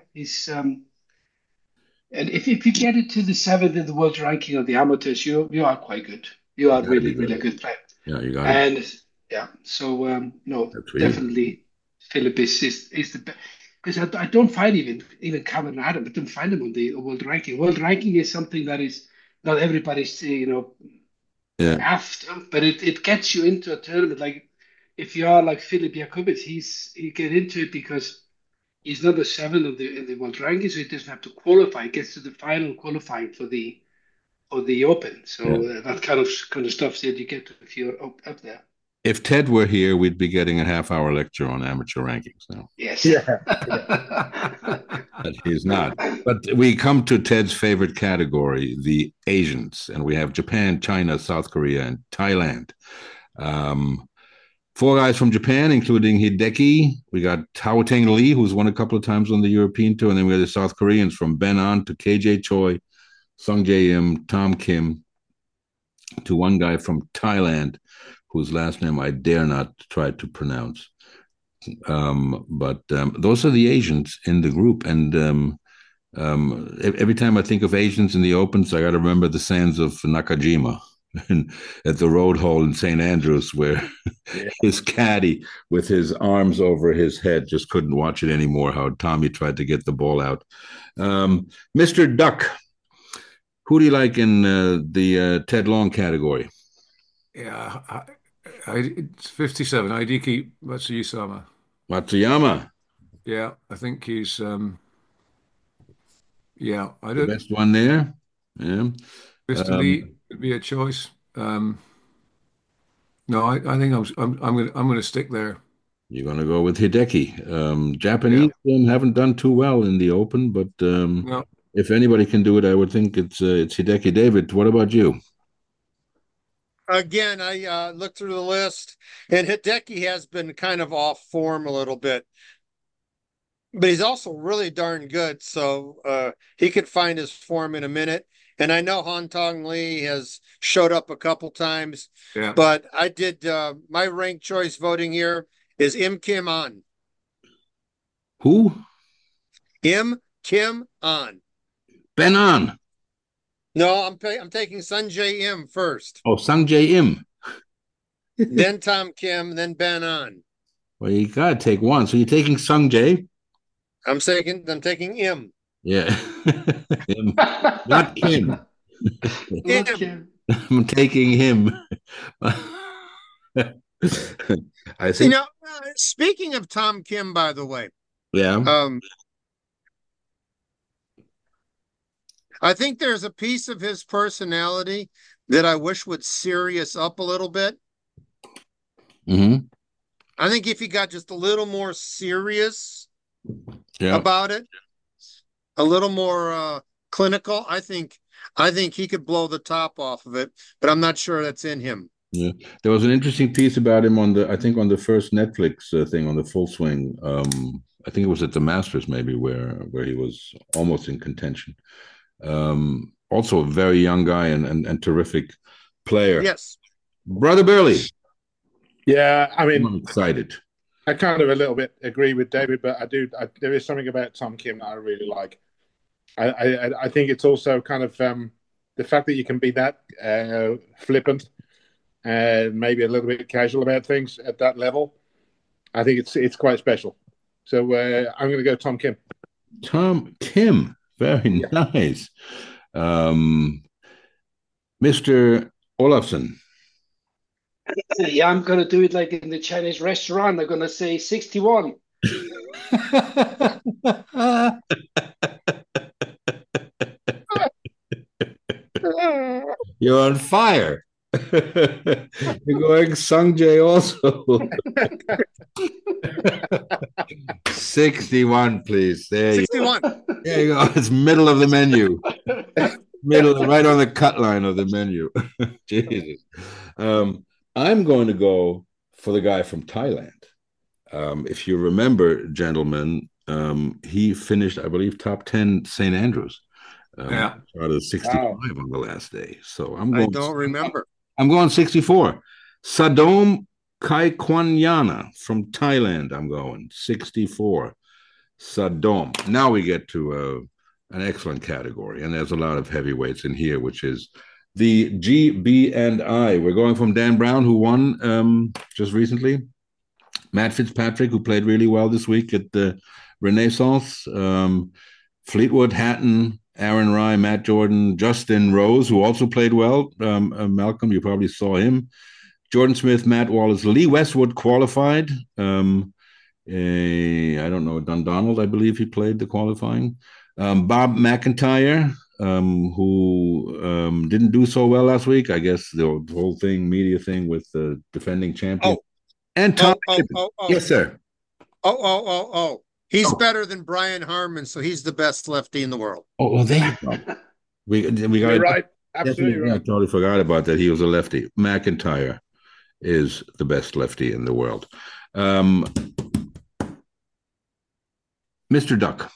And if you get it to the 7th in the world ranking of the amateurs, you are quite good. You are really a good player. Yeah, you got it. And yeah, so no, definitely Filip is the best. Because I don't find even Cameron Adam. I don't find him on the world ranking. World ranking is something that is not everybody's after, but it gets you into a tournament. Like if you are like Filip Jakubčík, he get into it because he's number 7 in the world ranking, so he doesn't have to qualify. He gets to the final qualifying for the Open. So that kind of stuff that you get if you're up there. If Ted were here, we'd be getting a half-hour lecture on amateur rankings now. Yes. Yeah. But he's not. But we come to Ted's favorite category, the Asians, and we have Japan, China, South Korea, and Thailand. 4 guys from Japan, including Hideki. We got Hao-Teng Lee, who's won a couple of times on the European Tour, and then we have the South Koreans from Ben An to KJ Choi, Sung Jae Im, Tom Kim, to one guy from Thailand, whose last name I dare not try to pronounce. But those are the Asians in the group. And every time I think of Asians in the Opens, I got to remember the sands of Nakajima at the road hole in St. Andrews, where his caddy with his arms over his head just couldn't watch it anymore, how Tommy tried to get the ball out. Mr. Duck, who do you like in the Ted Long category? Yeah, it's 57. Hideki Matsuyama. Yeah, I think he's the best one there. Yeah. Mr. Lee would be a choice. No, I think I'm going to stick there. You're going to go with Hideki. Yeah. Japanese haven't done too well in the Open, but No. if anybody can do it, I would think it's Hideki. David, what about you? Again, I looked through the list, and Hideki has been kind of off form a little bit, but he's also really darn good. So he could find his form in a minute. And I know Han Tong Lee has showed up a couple times, Yeah. but I did my ranked choice voting here is Im Kim An. Who? Im Kim An. Ben An. No, I'm taking Sun Jae Im first, Oh, Sang Jae Im. then Tom Kim, then Ben An. Well, you got to take one. So you're taking Sung Jae? I'm taking Im. Yeah. Him. Not Kim. Not Im. Kim. I'm taking him. I You think, know, speaking of Tom Kim, by the way, yeah. um, I think there's a piece of his personality that I wish would serious up a little bit. Hmm. I think if he got just a little more serious Yeah. about it, a little more clinical, I think he could blow the top off of it, but I'm not sure that's in him. Yeah. There was an interesting piece about him on I think on the first Netflix thing on the Full Swing. I think it was at the Masters maybe where he was almost in contention. Also a very young guy and terrific player. Yes. Brother Burley, Yeah, I mean, I'm excited. I kind of a little bit agree with David, but there is something about Tom Kim that I really like. I think it's also kind of the fact that you can be that flippant and maybe a little bit casual about things at that level. I think it's quite special. So I'm going to go Tom Kim. Tom Kim, very nice. Mr. Olafson. Yeah, I'm going to do it like in the Chinese restaurant. I'm going to say 61. You're on fire. You're going Sung Jae also. 61, please. There 61. There you go. It's middle of the menu. Middle, right on the cut line of the menu. Jesus. I'm going to go for the guy from Thailand. If you remember, gentlemen, he finished, I believe, top 10 St. Andrews. Yeah. Out of 65 Wow. on the last day. So I don't remember. I'm going 64. Sadom Kaikwanyana from Thailand. I'm going 64. Sadom. Now we get to an excellent category, and there's a lot of heavyweights in here, which is the GB&I. We're going from Dan Brown, who won just recently. Matt Fitzpatrick, who played really well this week at the Renaissance. Fleetwood, Hatton, Aaron Rye, Matt Jordan, Justin Rose, who also played well. Malcolm, you probably saw him. Jordan Smith, Matt Wallace, Lee Westwood qualified. I don't know, Dundonald, I believe he played the qualifying. Bob McIntyre, who didn't do so well last week. I guess the whole thing, media thing with the defending champion. Oh. And Tom. Oh. Yes, sir. Oh. He's better than Brian Harmon, so he's the best lefty in the world. Oh, well, there you go. We got You're right. Absolutely I right. totally forgot about that. He was a lefty. McIntyre is the best lefty in the world. Mr. Duck.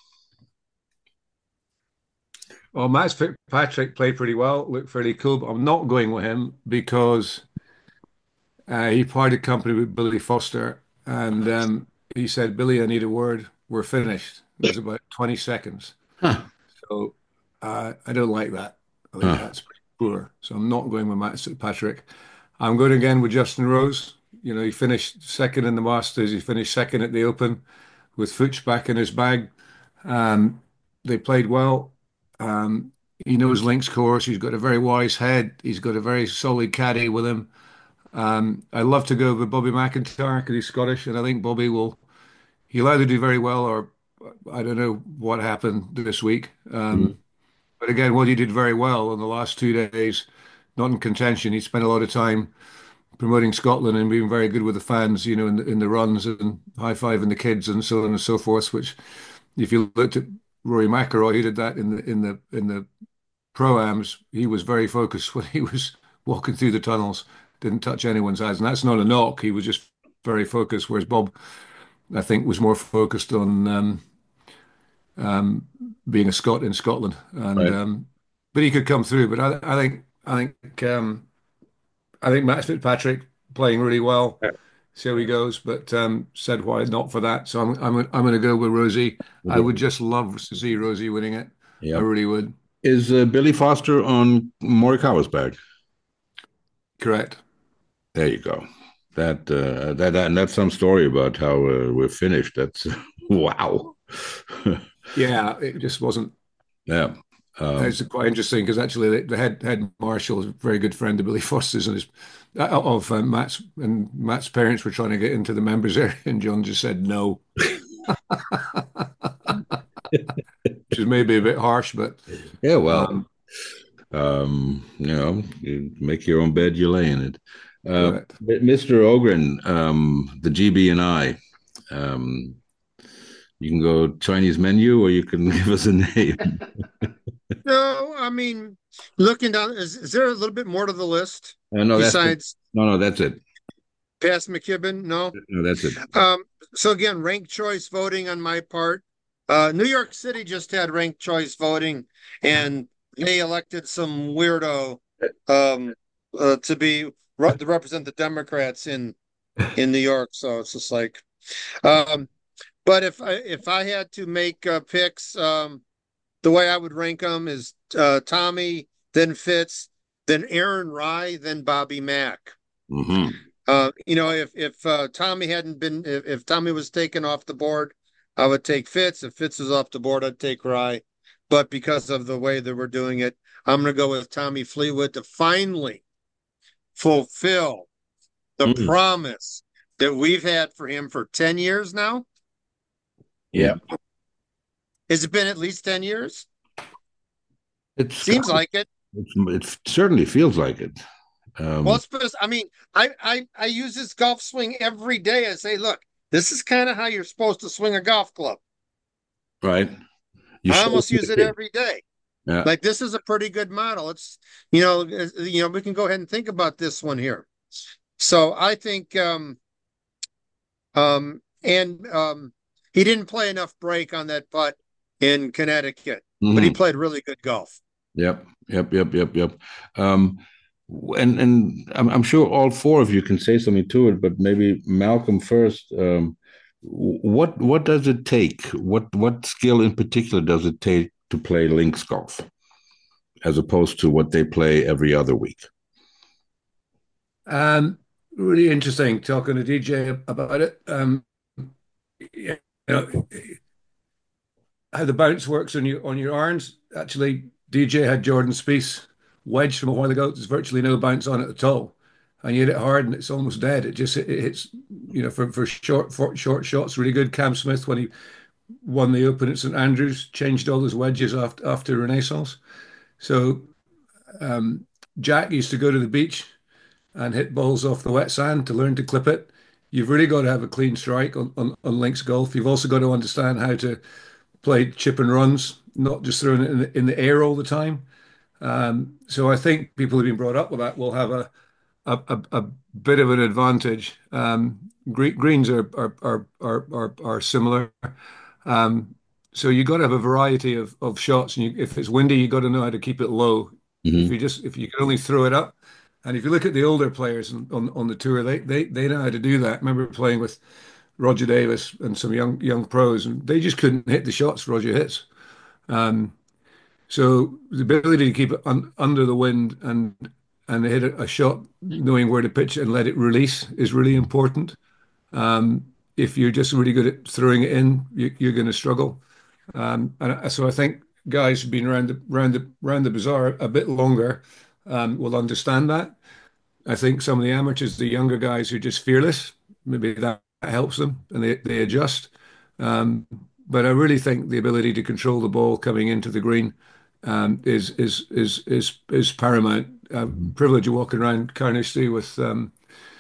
Well, Matt Fitzpatrick played pretty well, looked fairly cool, but I'm not going with him because he parted company with Billy Foster, and he said, "Billy, I need a word. We're finished." It was about 20 seconds. Huh. So I don't like that. I think that's pretty poor. So I'm not going with Matt Fitzpatrick. I'm going again with Justin Rose. You know, he finished second in the Masters. He finished second at the Open with Fuchs back in his bag. They played well. He knows links course. He's got a very wise head. He's got a very solid caddy with him. I love to go with Bobby McIntyre because he's Scottish, and I think he'll either do very well or I don't know what happened this week. But again, what he did very well in the last 2 days, not in contention. He spent a lot of time promoting Scotland and being very good with the fans, in the runs and high-fiving the kids and so on and so forth. Which, if you looked at Rory McIlroy, he did that in the pro-ams. He was very focused when he was walking through the tunnels, didn't touch anyone's eyes, and that's not a knock. He was just very focused, whereas Bob, I think, was more focused on being a Scot in Scotland, and Right. but he could come through. But I think Matt Fitzpatrick playing really well. See how he goes, but said why not for that. So I'm going to go with Rosie. I would just love to see Rosie winning it. I Yeah. really would. Is Billy Foster on Morikawa's bag? Correct. There you go. And that's some story about how we're finished. That's wow. Yeah, it just wasn't. Yeah. It's quite interesting because actually the head marshal is a very good friend of Billy Foster's and of Matt's parents were trying to get into the members area, and John just said no, which is maybe a bit harsh, but Yeah. Well, um, you make your own bed, you lay in it. correct. Mr. Ogren, the GB and I. Um, you can go Chinese menu, or you can give us a name. No, I mean, looking down, is there a little bit more to the list No, besides no, that's it. past McKibben? No. No, that's it. So again, ranked choice voting on my part. New York City just had ranked choice voting, and they elected some weirdo to represent the Democrats in New York. So it's just like, but if I had to make picks, the way I would rank them is Tommy, then Fitz, then Aaron Rai, then Bobby Mack. Hmm. If Tommy hadn't been, if Tommy was taken off the board, I would take Fitz. If Fitz was off the board, I'd take Rai. But because of the way that we're doing it, I'm going to go with Tommy Fleetwood to finally fulfill the promise that we've had for him for 10 years now. Yeah. Has it been at least 10 years? It Seems like it. it certainly feels like it. Well, it's because, I mean, I use this golf swing every day. I say, look, this is kind of how you're supposed to swing a golf club. Right. I almost use it every day. Yeah. Like, this is a pretty good model. It's, we can go ahead and think about this one here. So I think, he didn't play enough break on that putt in Connecticut, but he played really good golf. Yep. And I'm sure all four of you can say something to it, but maybe Malcolm first. What does it take? What skill in particular does it take to play links golf, as opposed to what they play every other week? Really interesting talking to DJ about it. You know, how the bounce works on your irons. Actually, DJ had Jordan Spieth wedge from a while ago. There's virtually no bounce on it at all, and you hit it hard and it's almost dead. It hits, for short shots, really good. Cam Smith, when he won the Open at St Andrews, changed all his wedges after Renaissance. So Jack used to go to the beach and hit balls off the wet sand to learn to clip it. You've really got to have a clean strike on links golf. You've also got to understand how to play chip and runs, not just throwing it in the air all the time. So I think people who've been brought up with that will have a bit of an advantage. Greens are similar. So you got to have a variety of shots, and if it's windy, you got to know how to keep it low. Mm-hmm. If you can only throw it up, and if you look at the older players on the tour, they know how to do that. I remember playing with Roger Davis and some young pros, and they just couldn't hit the shots Roger hits. So the ability to keep it under the wind and hit a shot, knowing where to pitch and let it release is really important. If you're just really good at throwing it in, you're going to struggle. And so I think guys who've been around the bazaar a bit longer will understand that. I think some of the amateurs, the younger guys who are just fearless, maybe that helps them and they adjust. But I really think the ability to control the ball coming into the green is paramount. Privilege of walking around Carnoustie with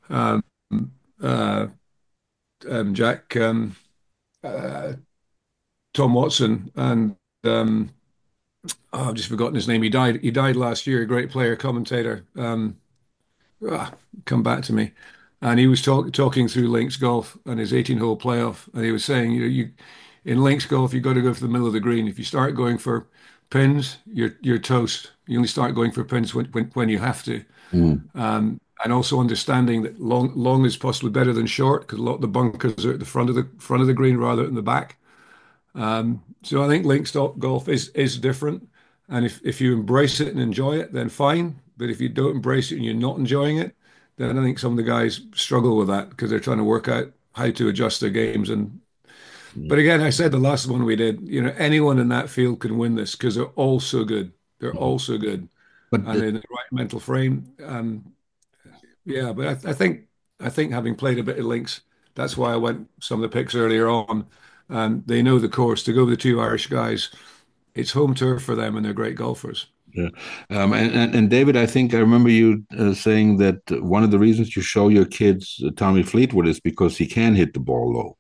um, uh, Jack, uh, Tom Watson, and I've just forgotten his name. He died. He died last year. A great player, commentator. Ah, come back to me. And he was talking through links golf and his 18-hole playoff, and he was saying, you in links golf, you got to go for the middle of the green. If you start going for pins, you're toast. You only start going for pins when you have to. Mm. And also understanding that long is possibly better than short because a lot of the bunkers are at the front of the green rather than the back. So I think links golf is different, and if you embrace it and enjoy it, then fine. But if you don't embrace it and you're not enjoying it, then I think some of the guys struggle with that because they're trying to work out how to adjust their games. And but again, I said the last one we did, anyone in that field can win this because they're all so good. They're all so good, But and in the right mental frame. Yeah, but I think having played a bit of links, that's why I went some of the picks earlier on, and they know the course. To go with the two Irish guys, it's home turf for them, and they're great golfers. yeah. And David, I think I remember you saying that one of the reasons you show your kids Tommy Fleetwood is because he can hit the ball low.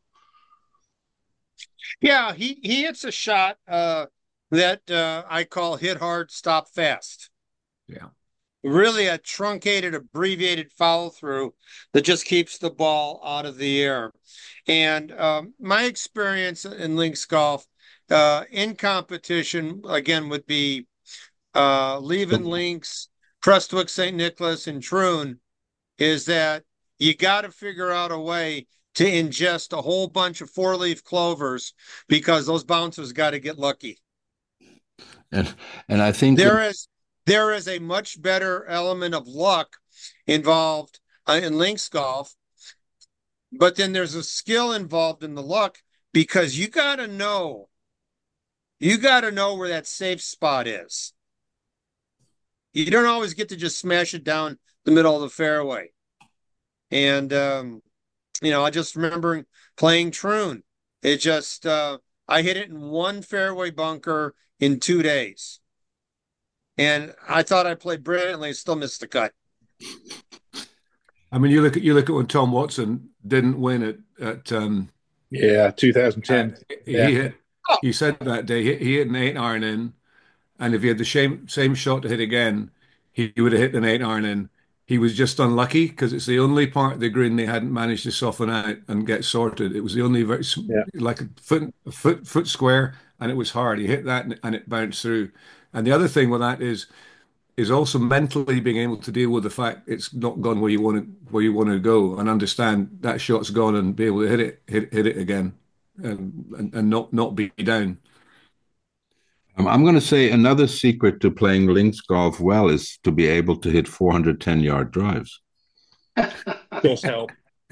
Yeah, he hits a shot that I call hit hard, stop fast. Yeah. Really a truncated, abbreviated follow through that just keeps the ball out of the air. And my experience in links golf in competition again would be Leven Links, Prestwick, St. Nicholas, and Troon is that you got to figure out a way to ingest a whole bunch of four-leaf clovers because those bouncers got to get lucky. And I think there is a much better element of luck involved in links golf, but then there's a skill involved in the luck because you got to know where that safe spot is. You don't always get to just smash it down the middle of the fairway. And I just remember playing Troon. It just I hit it in one fairway bunker in 2 days. And I thought I played brilliantly, still missed the cut. I mean, you look at when Tom Watson didn't win at 2010. He said that day he hit an 8-iron in, and if he had the same shot to hit again, he would have hit an 8-iron in. He was just unlucky because it's the only part of the green they hadn't managed to soften out and get sorted. It was the only like a foot square, and it was hard. He hit that and it bounced through. And the other thing with that is also mentally being able to deal with the fact it's not gone where you want to go and understand that shot's gone and be able to hit it again and not be down. I'm going to say another secret to playing links golf well is to be able to hit 410-yard drives. Does help.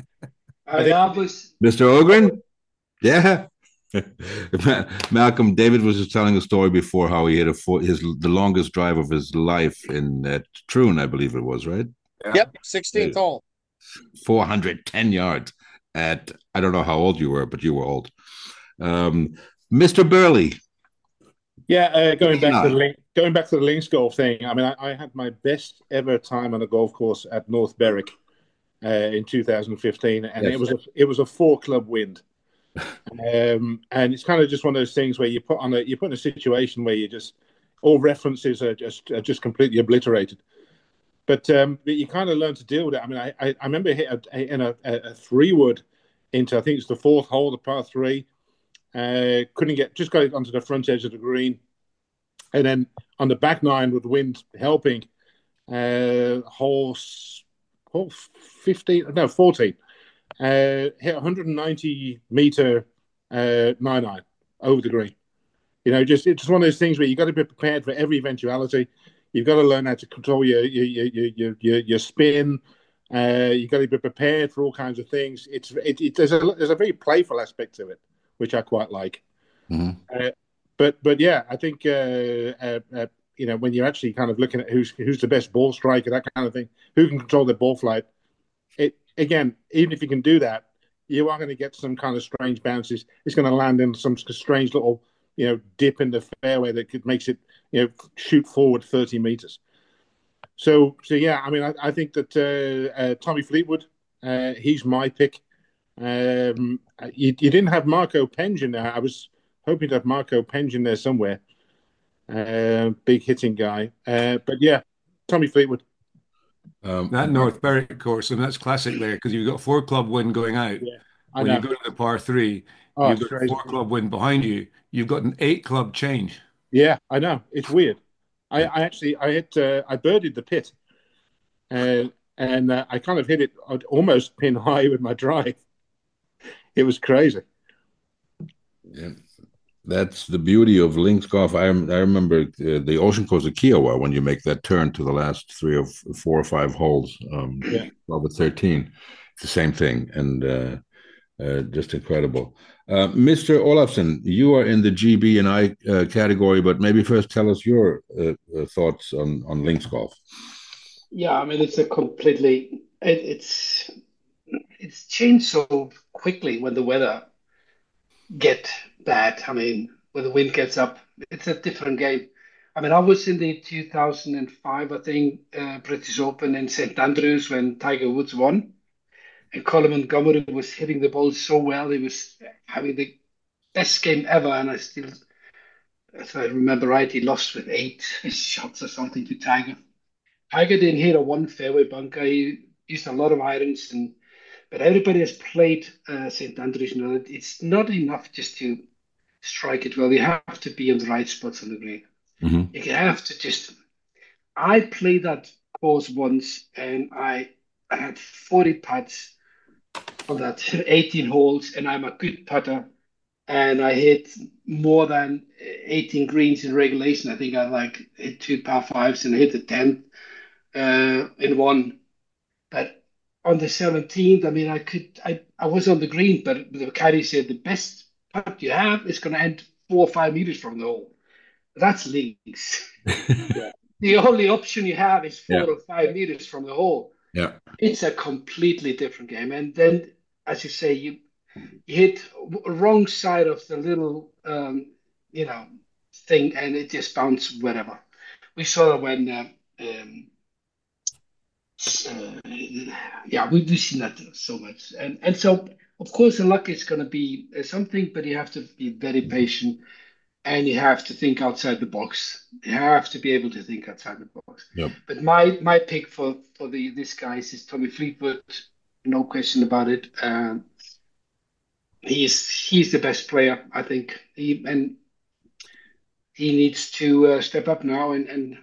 Mr. Ogren? Yeah. Malcolm, David was just telling a story before how he hit the longest drive of his life at Troon, I believe it was, right? Yep, 16th hole. 410 yards at, I don't know how old you were, but you were old. Mr. Burley. Yeah, going back to the links golf thing. I mean, I had my best ever time on a golf course at North Berwick in 2015, and yes. it was a 4-club wind. And it's kind of just one of those things where you put in a situation where you just all references are just completely obliterated. But you kind of learn to deal with it. I mean, I remember hit in a 3-wood into, I think it's the 4th hole, the par 3. Just got it onto the front edge of the green, and then on the back 9 with the wind helping, hole 14, hit 190-meter 9-iron over the green. It's just one of those things where you got to be prepared for every eventuality. You've got to learn how to control your spin. You've got to be prepared for all kinds of things. There's a very playful aspect to it, which I quite like. Mm-hmm. But yeah, I think when you're actually kind of looking at who's the best ball striker, that kind of thing, who can control their ball flight. Again, even if you can do that, you are going to get some kind of strange bounces. It's going to land in some strange little dip in the fairway that makes it shoot forward 30 meters. So yeah, I mean, I think that Tommy Fleetwood He's my pick. You didn't have Marco Penge in there. I was hoping to have Marco Penge in there somewhere. Big hitting guy. But yeah, Tommy Fleetwood. That North Berwick course, and that's classic there because you've got a 4 club win going out. Yeah, I When know. you go to the par 3, Oh, you've it's got a crazy. 4 club win behind you. You've got an 8 club change. Yeah, I know. It's weird. I birdied the pit, and I kind of hit it almost pin high with my drive. It was crazy. Yeah. That's the beauty of links golf. I remember the Ocean Course of Kiowa when you make that turn to the last 3 or 4 or 5 holes, 12 or 13. It's the same thing, and just incredible. Mr. Olafson, you are in the GB and I category, but maybe first tell us your thoughts on links golf. Yeah, I mean it's a completely it's changed so quickly when the weather get bad. I mean, when the wind gets up, it's a different game. I mean, I was in the 2005, I think, British Open in St Andrews when Tiger Woods won, and Colin Montgomery was hitting the ball so well. He was having the best game ever, and if I remember right, he lost with 8 shots or something to Tiger. Tiger didn't hit a one fairway bunker. He used a lot of irons, but everybody has played St Andrews. You know, it's not enough just to strike it well. You have to be on the right spots on the green. Mm-hmm. You have to just. I played that course once, and I had 40 putts on that 18 holes, and I'm a good putter. And I hit more than 18 greens in regulation. I think I hit 2 par 5s and I hit the 10th in one. But on the 17th, I mean, I was on the green, but the caddy said the best putt you have is going to end 4 or 5 meters from the hole. That's links. Yeah. The only option you have is 4 Yeah. or 5 meters from the hole. Yeah. It's a completely different game. And then, as you say, you hit wrong side of the little, thing, and it just bounced wherever. We saw that when, we've seen that so much, and so of course the luck is going to be something, but you have to be very patient, and you have to think outside the box. You have to be able to think outside the box. Yep. But my pick for this guys is Tommy Fleetwood, no question about it. He's the best player, I think. He needs to step up now and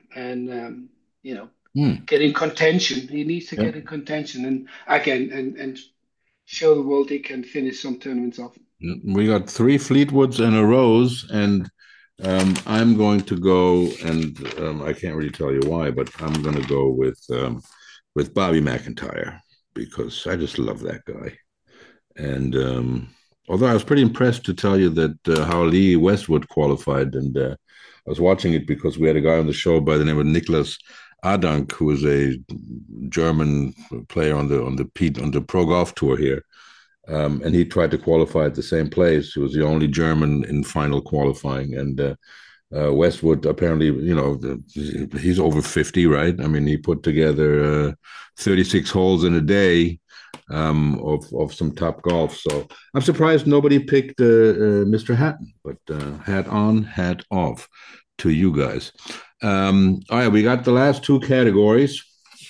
get in contention. He needs to get in contention and again and show the world he can finish some tournaments off. We got 3 Fleetwoods and a Rose, and I'm going to go, and I can't really tell you why, but I'm going to go with Bobby McIntyre because I just love that guy. And although I was pretty impressed to tell you that how Lee Westwood qualified, and I was watching it because we had a guy on the show by the name of Niklas Adank, who is a German player on the Pro Golf Tour here, and he tried to qualify at the same place. He was the only German in final qualifying, and Westwood apparently, he's over 50, right? I mean, he put together 36 holes in a day. Of some top golf. So I'm surprised nobody picked Mr. Hatton, but hat on, hat off to you guys. All right, we got the last 2 categories.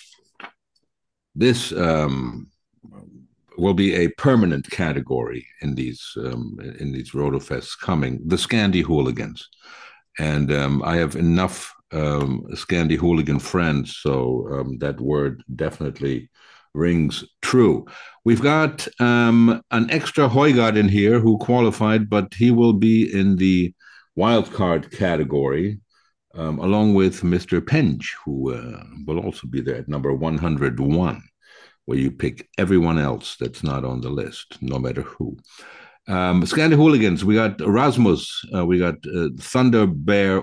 This will be a permanent category in these Rotofests coming, the Scandi Hooligans. And I have enough Scandi Hooligan friends, so that word definitely rings true. We've got an extra Højgaard in here who qualified, but he will be in the wildcard category, along with Mr. Penge, who will also be there at number 101, where you pick everyone else that's not on the list, no matter who. Scandi Hooligans, we got Rasmus, we got Thunder Bear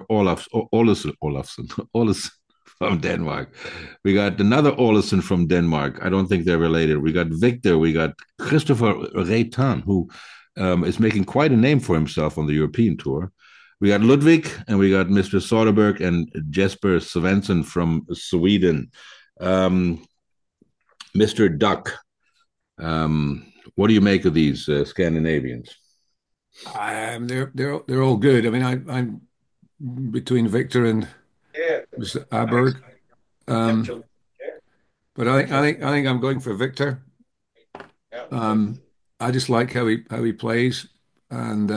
Olafsen from Denmark. We got another Olesen from Denmark. I don't think they're related. We got Victor. We got Christopher Reitan, who is making quite a name for himself on the European tour. We got Ludwig, and we got Mr. Soderberg and Jesper Svensson from Sweden. Mr. Duck, What do you make of these Scandinavians? They're all good. I mean, I'm between Victor and Mr. Aberg. But I think I'm going for Victor. I just like how he plays, and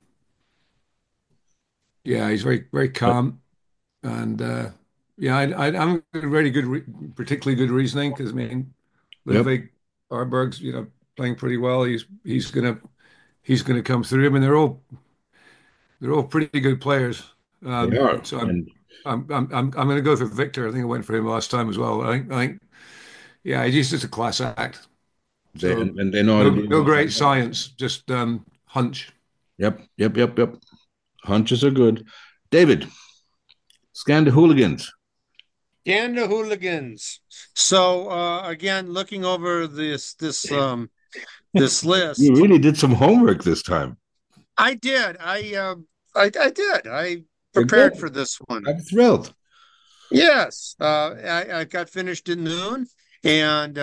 yeah, he's very calm, and yeah, I'm really good, particularly good reasoning because I mean, Yep. Ludwig Arberg's playing pretty well. He's gonna come through. I mean, they're all pretty good players. They are. So And I'm going to go for Victor. I think I went for him last time as well. I think yeah, he's just a class act. they So and they know how to do no it. great science, just hunch. Yep. Hunches are good. David, scan the hooligans. And the hooligans. So again, looking over this this list, You really did some homework this time. I did. I did. I You're prepared good. for this one. I'm thrilled. Yes. I got finished at noon, and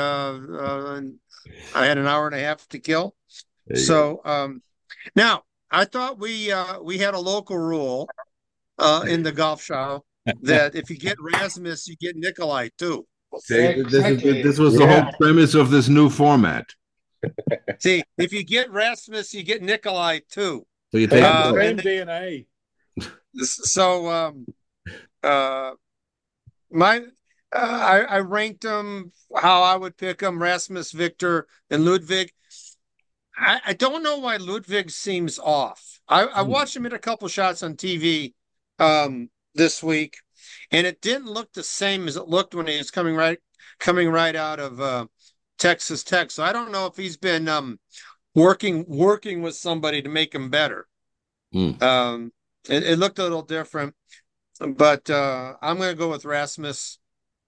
I had an hour and a half to kill. There you go. So now I thought we had a local rule in the golf show that if you get Rasmus, you get Nikolai too. See, Exactly. this was the whole premise of this new format. See, if you get Rasmus, you get Nikolai too. So you take Uh, Same and- DNA. So I ranked them how I would pick them: Rasmus, Victor, and Ludwig. I don't know why Ludwig seems off. I watched him hit a couple shots on TV this week, and it didn't look the same as it looked when he was coming right out of Texas Tech. So I don't know if he's been working with somebody to make him better. Hmm. It looked a little different, but I'm going to go with Rasmus,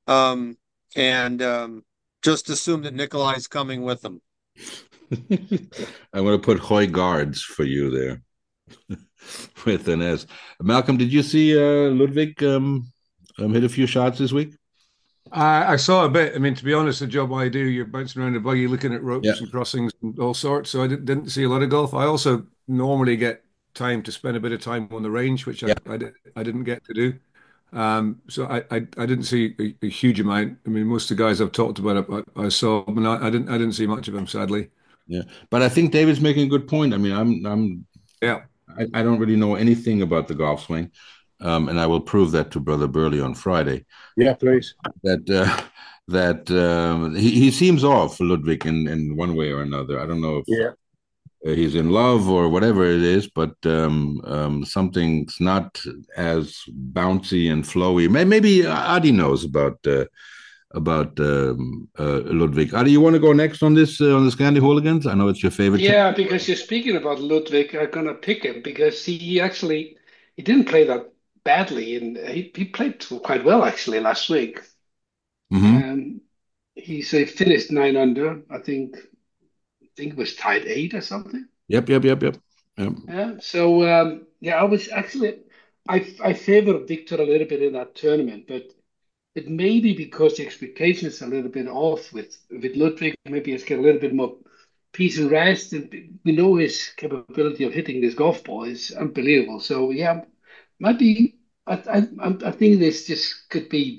and just assume that Nikolai's coming with him. I'm going to put Hoy guards for you there with an S. Malcolm, did you see Ludwig hit a few shots this week? I saw a bit. I mean, to be honest, the job I do, you're bouncing around the buggy, looking at ropes Yeah. and crossings and all sorts. So I didn't see a lot of golf. I also normally get time to spend a bit of time on the range, which Yeah. I didn't get to do. So I didn't see a huge amount. I mean, most of the guys I've talked about, I saw, but I didn't see much of them, sadly. Yeah, but I think David's making a good point. I mean, Yeah. I don't really know anything about the golf swing, and I will prove that to Brother Burley on Friday. Yeah, please. That he seems off, Ludwig, in one way or another. I don't know if Yeah. he's in love or whatever it is, but something's not as bouncy and flowy. Maybe Adi knows about Ludwig. Adi, you want to go next on this on the Scandi Hooligans? I know it's your favorite. Yeah, because you're speaking about Ludwig, I'm gonna pick him because he didn't play that badly, and he played quite well actually last week. Mhm. He finished 9 under. I think it was tied 8 or something. Yep. Yeah. So yeah, I was actually I favor Victor a little bit in that tournament, but it may be because the expectations are a little bit off with Ludwig. Maybe he's got a little bit more peace and rest, and we know his capability of hitting this golf ball is unbelievable. So yeah, might be. I think this just could be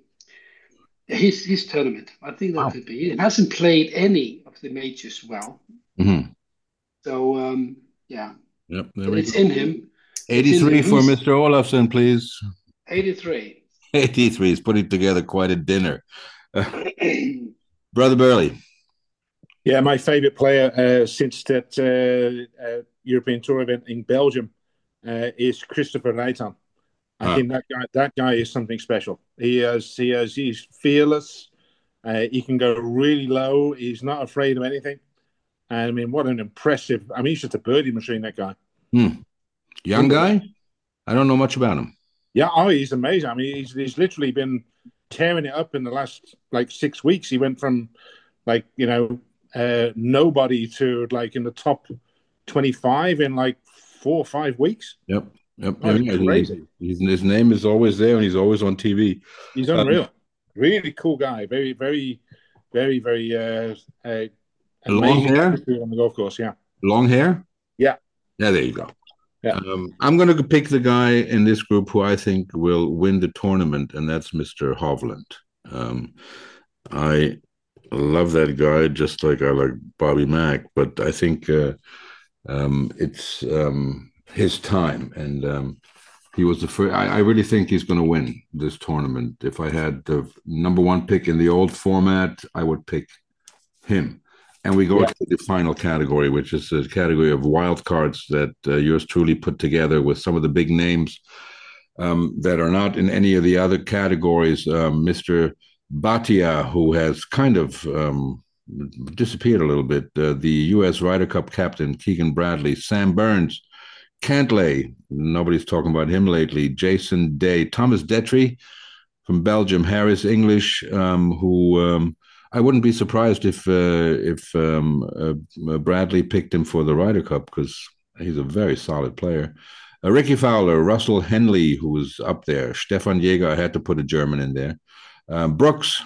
his tournament. I think that Wow. could be. He hasn't played any of the majors well, Mhm. so yeah, Yep. There we it's go. in him. 83 for He's- Mr. Olafson, please. 83. 83 is putting together quite a dinner. Brother Burley. Yeah, my favorite player since that European Tour event in Belgium is Christopher Reitan. I think that guy is something special. He's fearless. He can go really low. He's not afraid of anything. And I mean, what an impressive! I mean, he's just a birdie machine. That guy. Young guy? I don't know much about him. Yeah, he's amazing. I mean, he's literally been tearing it up in the last 6 weeks. He went from nobody to in the top 25 in 4 or 5 weeks. Yep. Oh, crazy. His name is always there, and he's always on TV. He's unreal. Really cool guy. Very, very, very, very Long amazing hair? atmosphere on the golf course. Yeah. Long hair? Yeah. Yeah, there you go. Yeah. I'm going to pick the guy in this group who I think will win the tournament, and that's Mr. Hovland. I love that guy just like I like Bobby Mack, but I think it's his time, and he was the first. I really think he's going to win this tournament. If I had the number one pick in the old format, I would pick him. And we go to the final category, which is a category of wild cards that yours truly put together with some of the big names that are not in any of the other categories. Mr. Bhatia, who has kind of disappeared a little bit, the U.S. Ryder Cup captain, Keegan Bradley, Sam Burns, Cantlay, nobody's talking about him lately, Jason Day, Thomas Detry from Belgium, Harris English, who I wouldn't be surprised if Bradley picked him for the Ryder Cup because he's a very solid player. Ricky Fowler, Russell Henley, who was up there, Stefan Jäger, I had to put a German in there. Brooks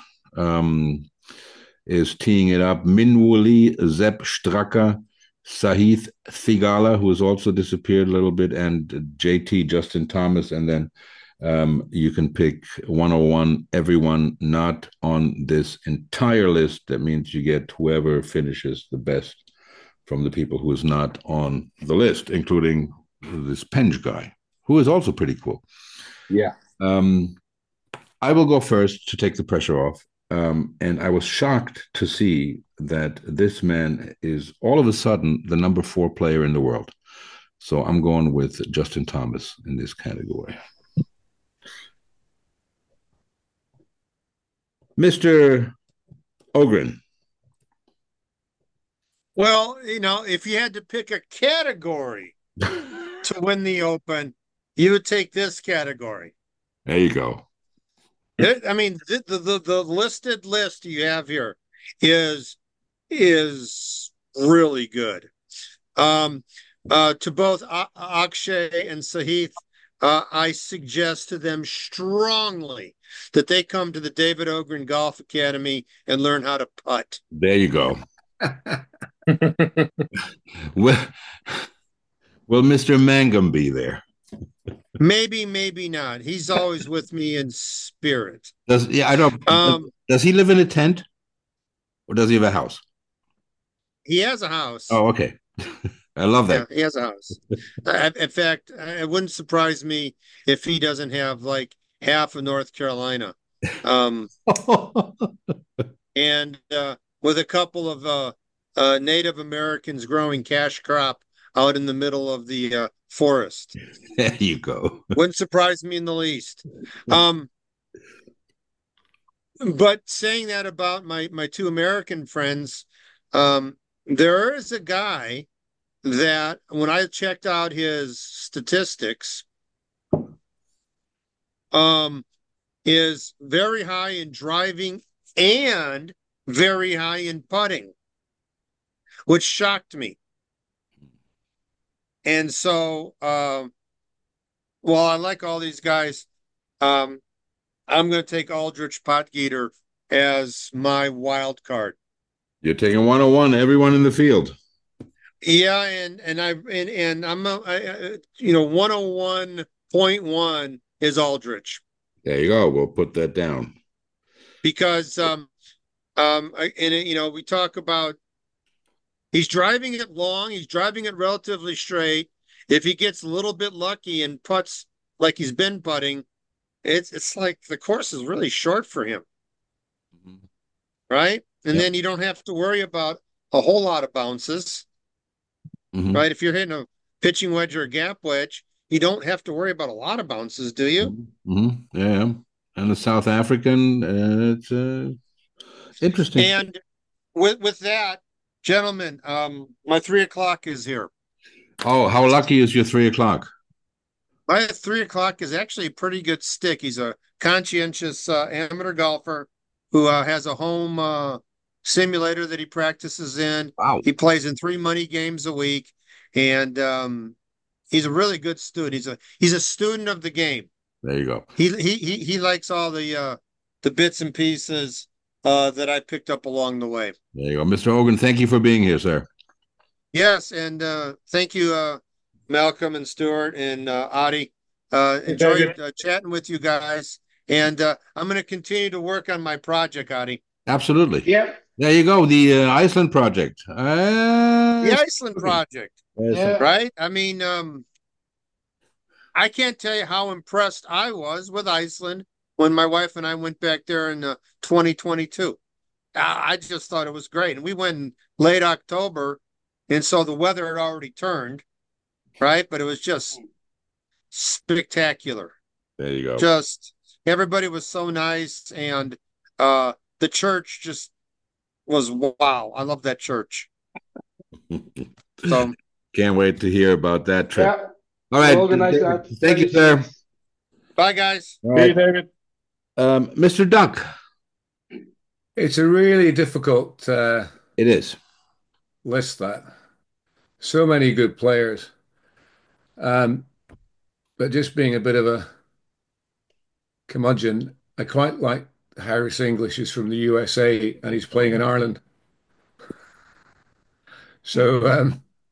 is teeing it up. Minwoo Lee, Sepp Straka, Sahith Theegala, who has also disappeared a little bit, and JT Justin Thomas, and then you can pick 101, everyone not on this entire list. That means you get whoever finishes the best from the people who is not on the list, including this Penge guy, who is also pretty cool. Yeah. I will go first to take the pressure off. And I was shocked to see that this man is all of a sudden the number 4 player in the world. So I'm going with Justin Thomas in this category. Mr. Ogren. Well, if you had to pick a category to win the Open, you would take this category. There you go. I mean, the listed list you have here is really good. To both Akshay and Sahith, I suggest to them strongly that they come to the David Ogren Golf Academy and learn how to putt. There you go. Will Mr. Mangum be there? Maybe, maybe not. He's always with me in spirit. Does he live in a tent, or does he have a house? He has a house. Oh, okay. I love that. Yeah, he has a house. In fact, it wouldn't surprise me if he doesn't have like half of North Carolina, and with a couple of Native Americans growing cash crop out in the middle of the forest. There you go. Wouldn't surprise me in the least. But saying that about my 2 American friends, there is a guy that when I checked out his statistics, is very high in driving and very high in putting, which shocked me. And so, while I like all these guys, I'm going to take Aldrich Potgieter as my wild card. You're taking 101, everyone in the field. Yeah, and I'm 101.1 is Aldrich. There you go. We'll put that down. Because we talk about he's driving it long, he's driving it relatively straight. If he gets a little bit lucky and putts like he's been putting, it's like the course is really short for him. Mm-hmm. Right? And then you don't have to worry about a whole lot of bounces. Mm-hmm. Right? If you're hitting a pitching wedge or a gap wedge, you don't have to worry about a lot of bounces, do you? Mm-hmm. Yeah. And the South African, it's interesting. And with that, gentlemen, my 3:00 is here. Oh, how lucky is your 3:00? My 3:00 is actually a pretty good stick. He's a conscientious amateur golfer who has a home simulator that he practices in. Wow. He plays in 3 money games a week, and he's a really good student. He's a student of the game. There you go. He likes all the bits and pieces that I picked up along the way. There you go. Mr. Hogan, thank you for being here, sir. Yes, and thank you, Malcolm and Stuart and Adi. Enjoyed chatting with you guys, and I'm going to continue to work on my project, Adi. Absolutely. Yeah. There you go. The Iceland project. The Iceland project. Yeah. Right? I mean, I can't tell you how impressed I was with Iceland when my wife and I went back there in 2022. I just thought it was great. And we went in late October, and so the weather had already turned, right? But it was just spectacular. There you go. Just everybody was so nice, and the church just was wow. I love that church. So can't wait to hear about that trip. Yeah. All right. Organize that. Thank you, sir. bye, guys. All right. Hey, David. Mr. Duck. It's a really difficult It is. list, that. So many good players. But just being a bit of a curmudgeon, I quite like Harris English. Is from the USA and he's playing in Ireland. So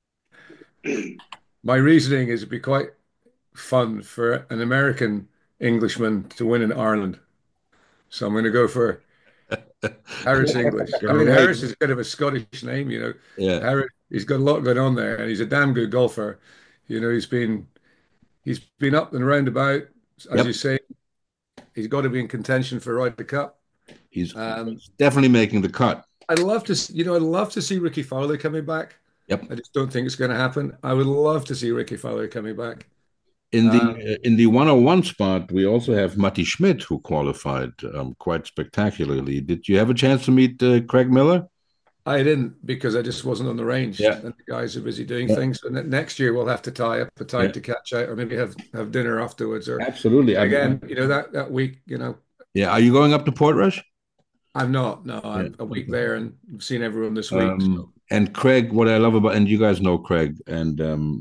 my reasoning is it'd be quite fun for an American Englishman to win in Ireland. So I'm going to go for Harris English. I mean, Harris is a bit of a Scottish name, you know. Yeah. Harris, he's got a lot going on there, and he's a damn good golfer. You know, he's been up and round about, as you say. He's got to be in contention for Ryder Cup. He's definitely making the cut. I'd love to see Ricky Fowler coming back. Yep. I just don't think it's going to happen. I would love to see Ricky Fowler coming back. In the 101 spot, we also have Matti Schmidt, who qualified quite spectacularly. Did you have a chance to meet Craig Miller? I didn't, because I just wasn't on the range. Yeah. And the guys are busy doing things. So next year we'll have to tie up a time to catch out, or maybe have dinner afterwards. Or absolutely. Again, you know, that week, you know. Yeah. Are you going up to Portrush? I'm not. No, I'm a week there and seen everyone this week. So. And Craig, what I love about, and you guys know Craig, and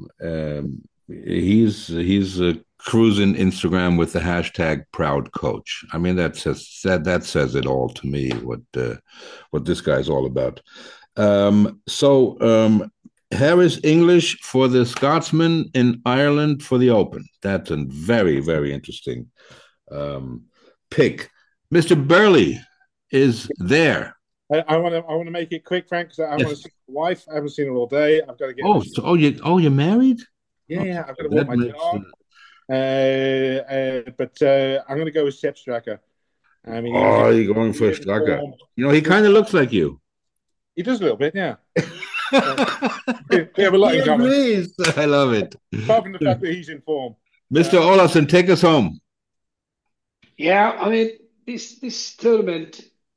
he's cruising Instagram with the hashtag Proud Coach. I mean, that says it all to me. What this guy's all about. Harris English for the Scotsman in Ireland for the Open. That's a very, very interesting pick. Mr. Burley is there. I want to make it quick, Frank, because I want to see my wife. I haven't seen her all day. I've got to get. You're married? Yeah, I've got to walk my dog. But I'm going to go with Sepp Straka. I mean, you're going for Straka. You know, he kind of looks like you. He does a little bit, yeah. We have a lot in common. I love it. Apart from the fact that he's in form. Mr. Olafsson, take us home. Yeah, I mean, this tournament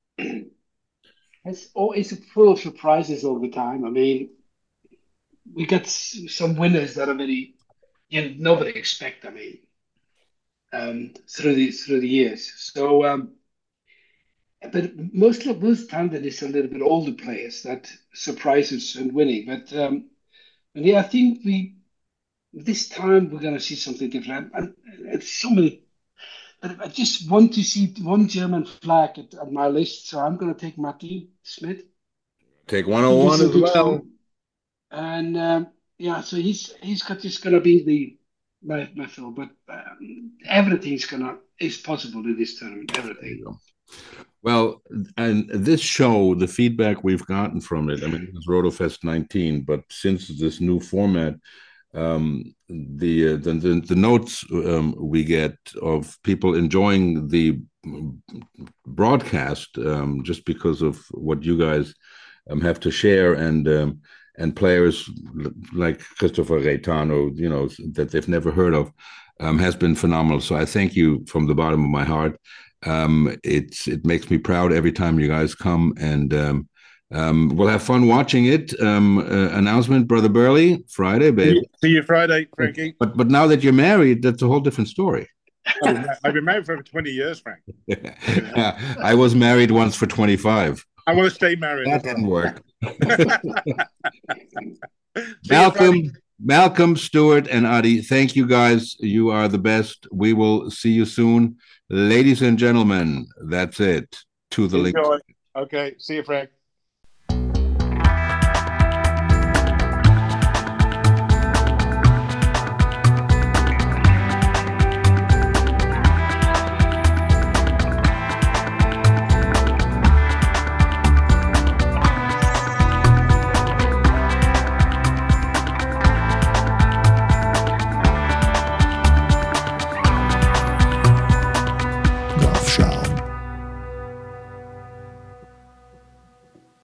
is full of surprises all the time. I mean, we got some winners that are very, nobody expect. I mean, through the years. So, but most time that it's a little bit older players that surprise us and winning. But I think this time we're going to see something different. And it's so many. But I just want to see one German flag at my list, so I'm going to take Matti Schmidt. Take 101 as well. And so he's just going to be my fill. But everything is possible in this tournament. Everything. Well, and this show, the feedback we've gotten from it, I mean, it was RotoFest 19, but since this new format, the notes we get of people enjoying the broadcast just because of what you guys have to share, and players like Christopher Reitano, you know, that they've never heard of, has been phenomenal. So I thank you from the bottom of my heart. It makes me proud every time you guys come, and we'll have fun watching it. Announcement, Brother Burley, Friday, baby. See you Friday, Frankie. But now that you're married, that's a whole different story. I've been married for over 20 years, Frank. I was married once for 25. I want to stay married. That didn't work. Malcolm, Stuart, and Adi, thank you guys. You are the best. We will see you soon. Ladies and gentlemen, that's it. To the link. Okay. See you, Frank.